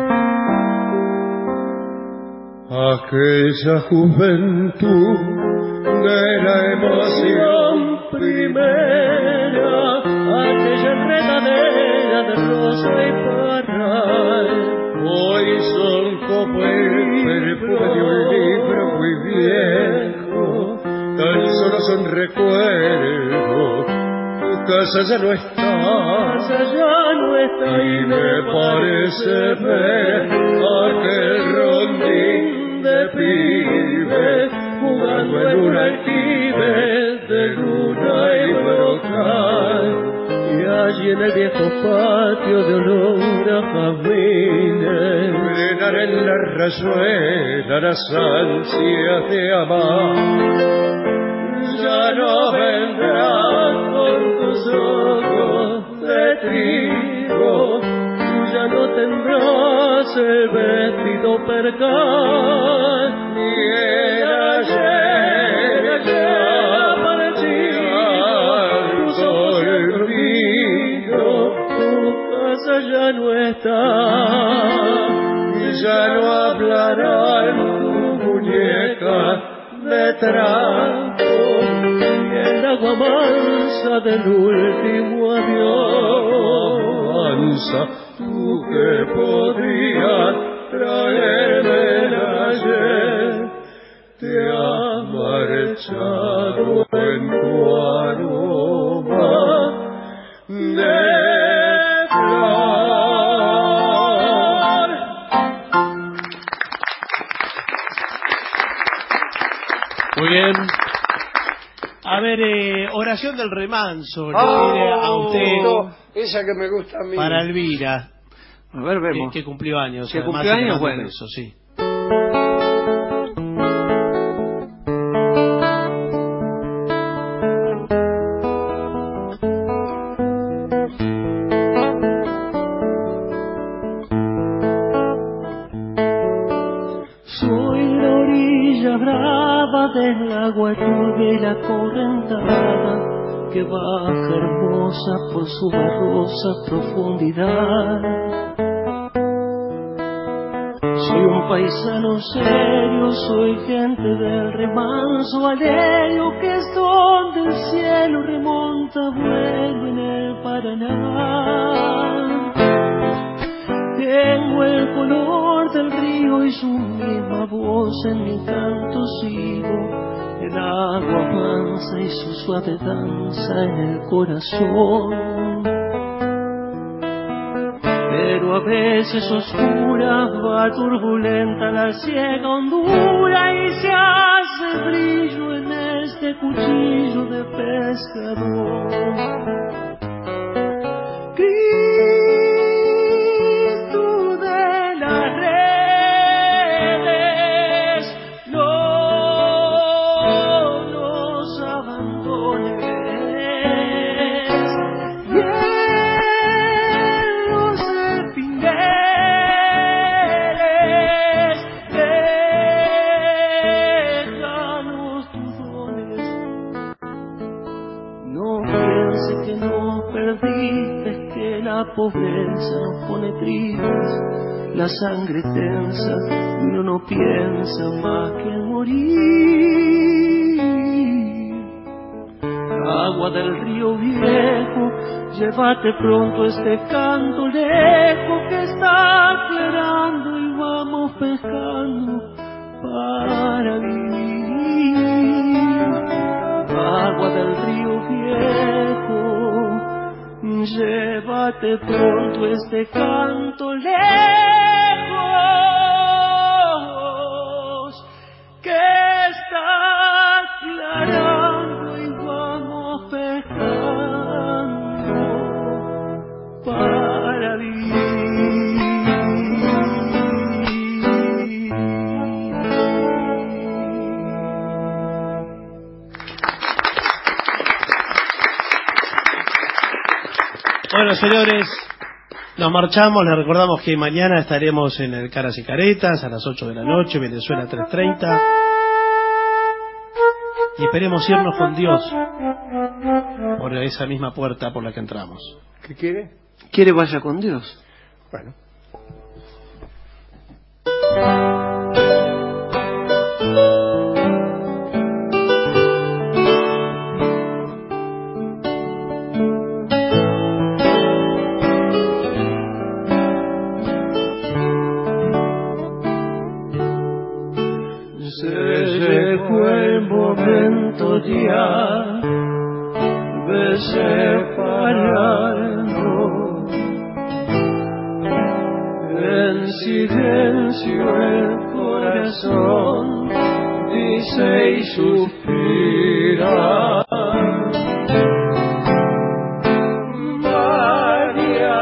hacer. Aquella juventud de la emoción primera, aquella enredadera de rosa y parral, hoy son como el perfume de un libro muy viejo, tan solo son recuerdos. Tu casa ya no está, y me parece ver aquel rondín de pibes jugando en un aljibe de luna y brocal. patio de olor a jazmines, frenar en la rayuela las ansias de amar. Ya no vendrás con tus ojos de trigo, ya no tendrás el vestido percal, ni el ayer tus ojos olvido, tu casa ya no está, y ya no hablarán tu muñeca de trapo, y el agua mansa del último adiós. Mansa, tú que podrías traerme el ayer, te has marchado en tu aroma de flor. Muy bien. A ver, oración del remanso. Le pide a usted. No, esa que me gusta a mí. Para Elvira. A ver, vemos. Que cumplió años. Que cumplió años, bueno. Eso, sí. Soy la orilla brava del agua turbia y la correntada que baja hermosa por su barrosa profundidad. Soy un paisano serio, soy gente del remanso aéreo, que es donde el cielo remonta vuelo en el Paraná. Tengo el color del río y su misma voz en mi canto sigo, el agua mansa y su suave danza en el corazón. Pero a veces oscura va turbulenta la ciega hondura y se hace brillo en este cuchillo de pescador. Cristo de las redes, no nos abandones. La pobreza nos pone tristes, la sangre tensa y uno no piensa más que en morir. Agua del río viejo, llévate pronto este canto lejos que está aclarando y vamos pescando para vivir. Agua del río viejo, llévate pronto este canto lejos que está aclarando y vamos pescando para vivir. Bueno, señores, nos marchamos. Les recordamos que mañana estaremos en el Caras y Caretas a las 8 de la noche, Venezuela 3:30. Y esperemos irnos con Dios por esa misma puerta por la que entramos. ¿Qué quiere? ¿Quiere vaya con Dios? Bueno. Ya de separarnos, en silencio el corazón dice y suspira. María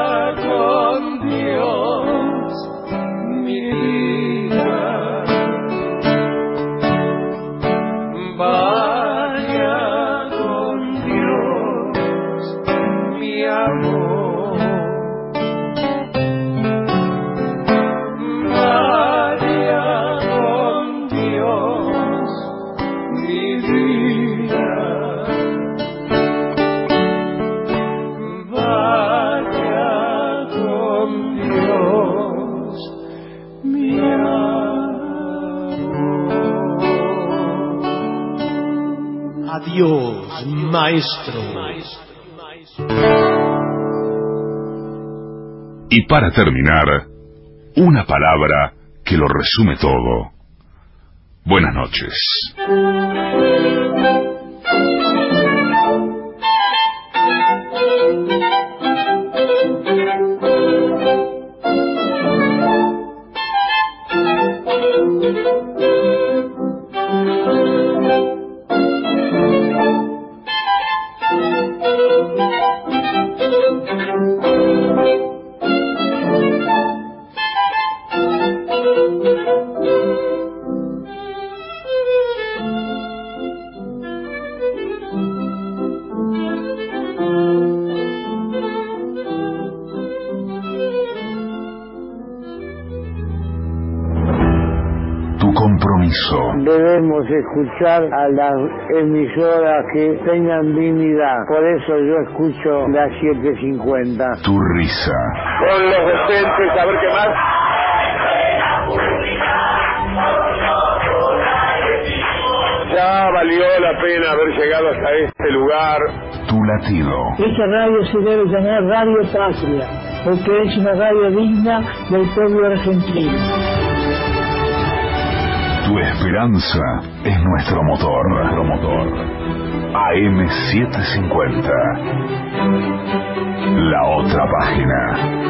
Adiós, maestro. Y para terminar, una palabra que lo resume todo. Buenas noches. Debemos escuchar a las emisoras que tengan dignidad. Por eso yo escucho las 750. Tu risa. Con los docentes, a ver qué más. Ya valió la pena haber llegado hasta este lugar. Tu latido. Esta radio se debe llamar Radio Patria, porque es una radio digna del pueblo argentino. Tu esperanza es nuestro motor. AM750. La otra página.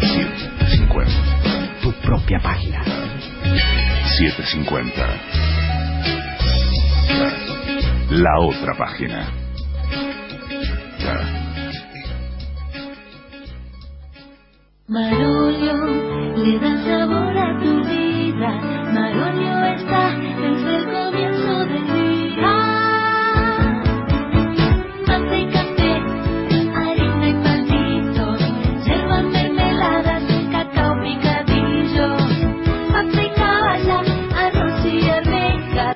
750. Tu propia página. 750. La otra página. Marolio le da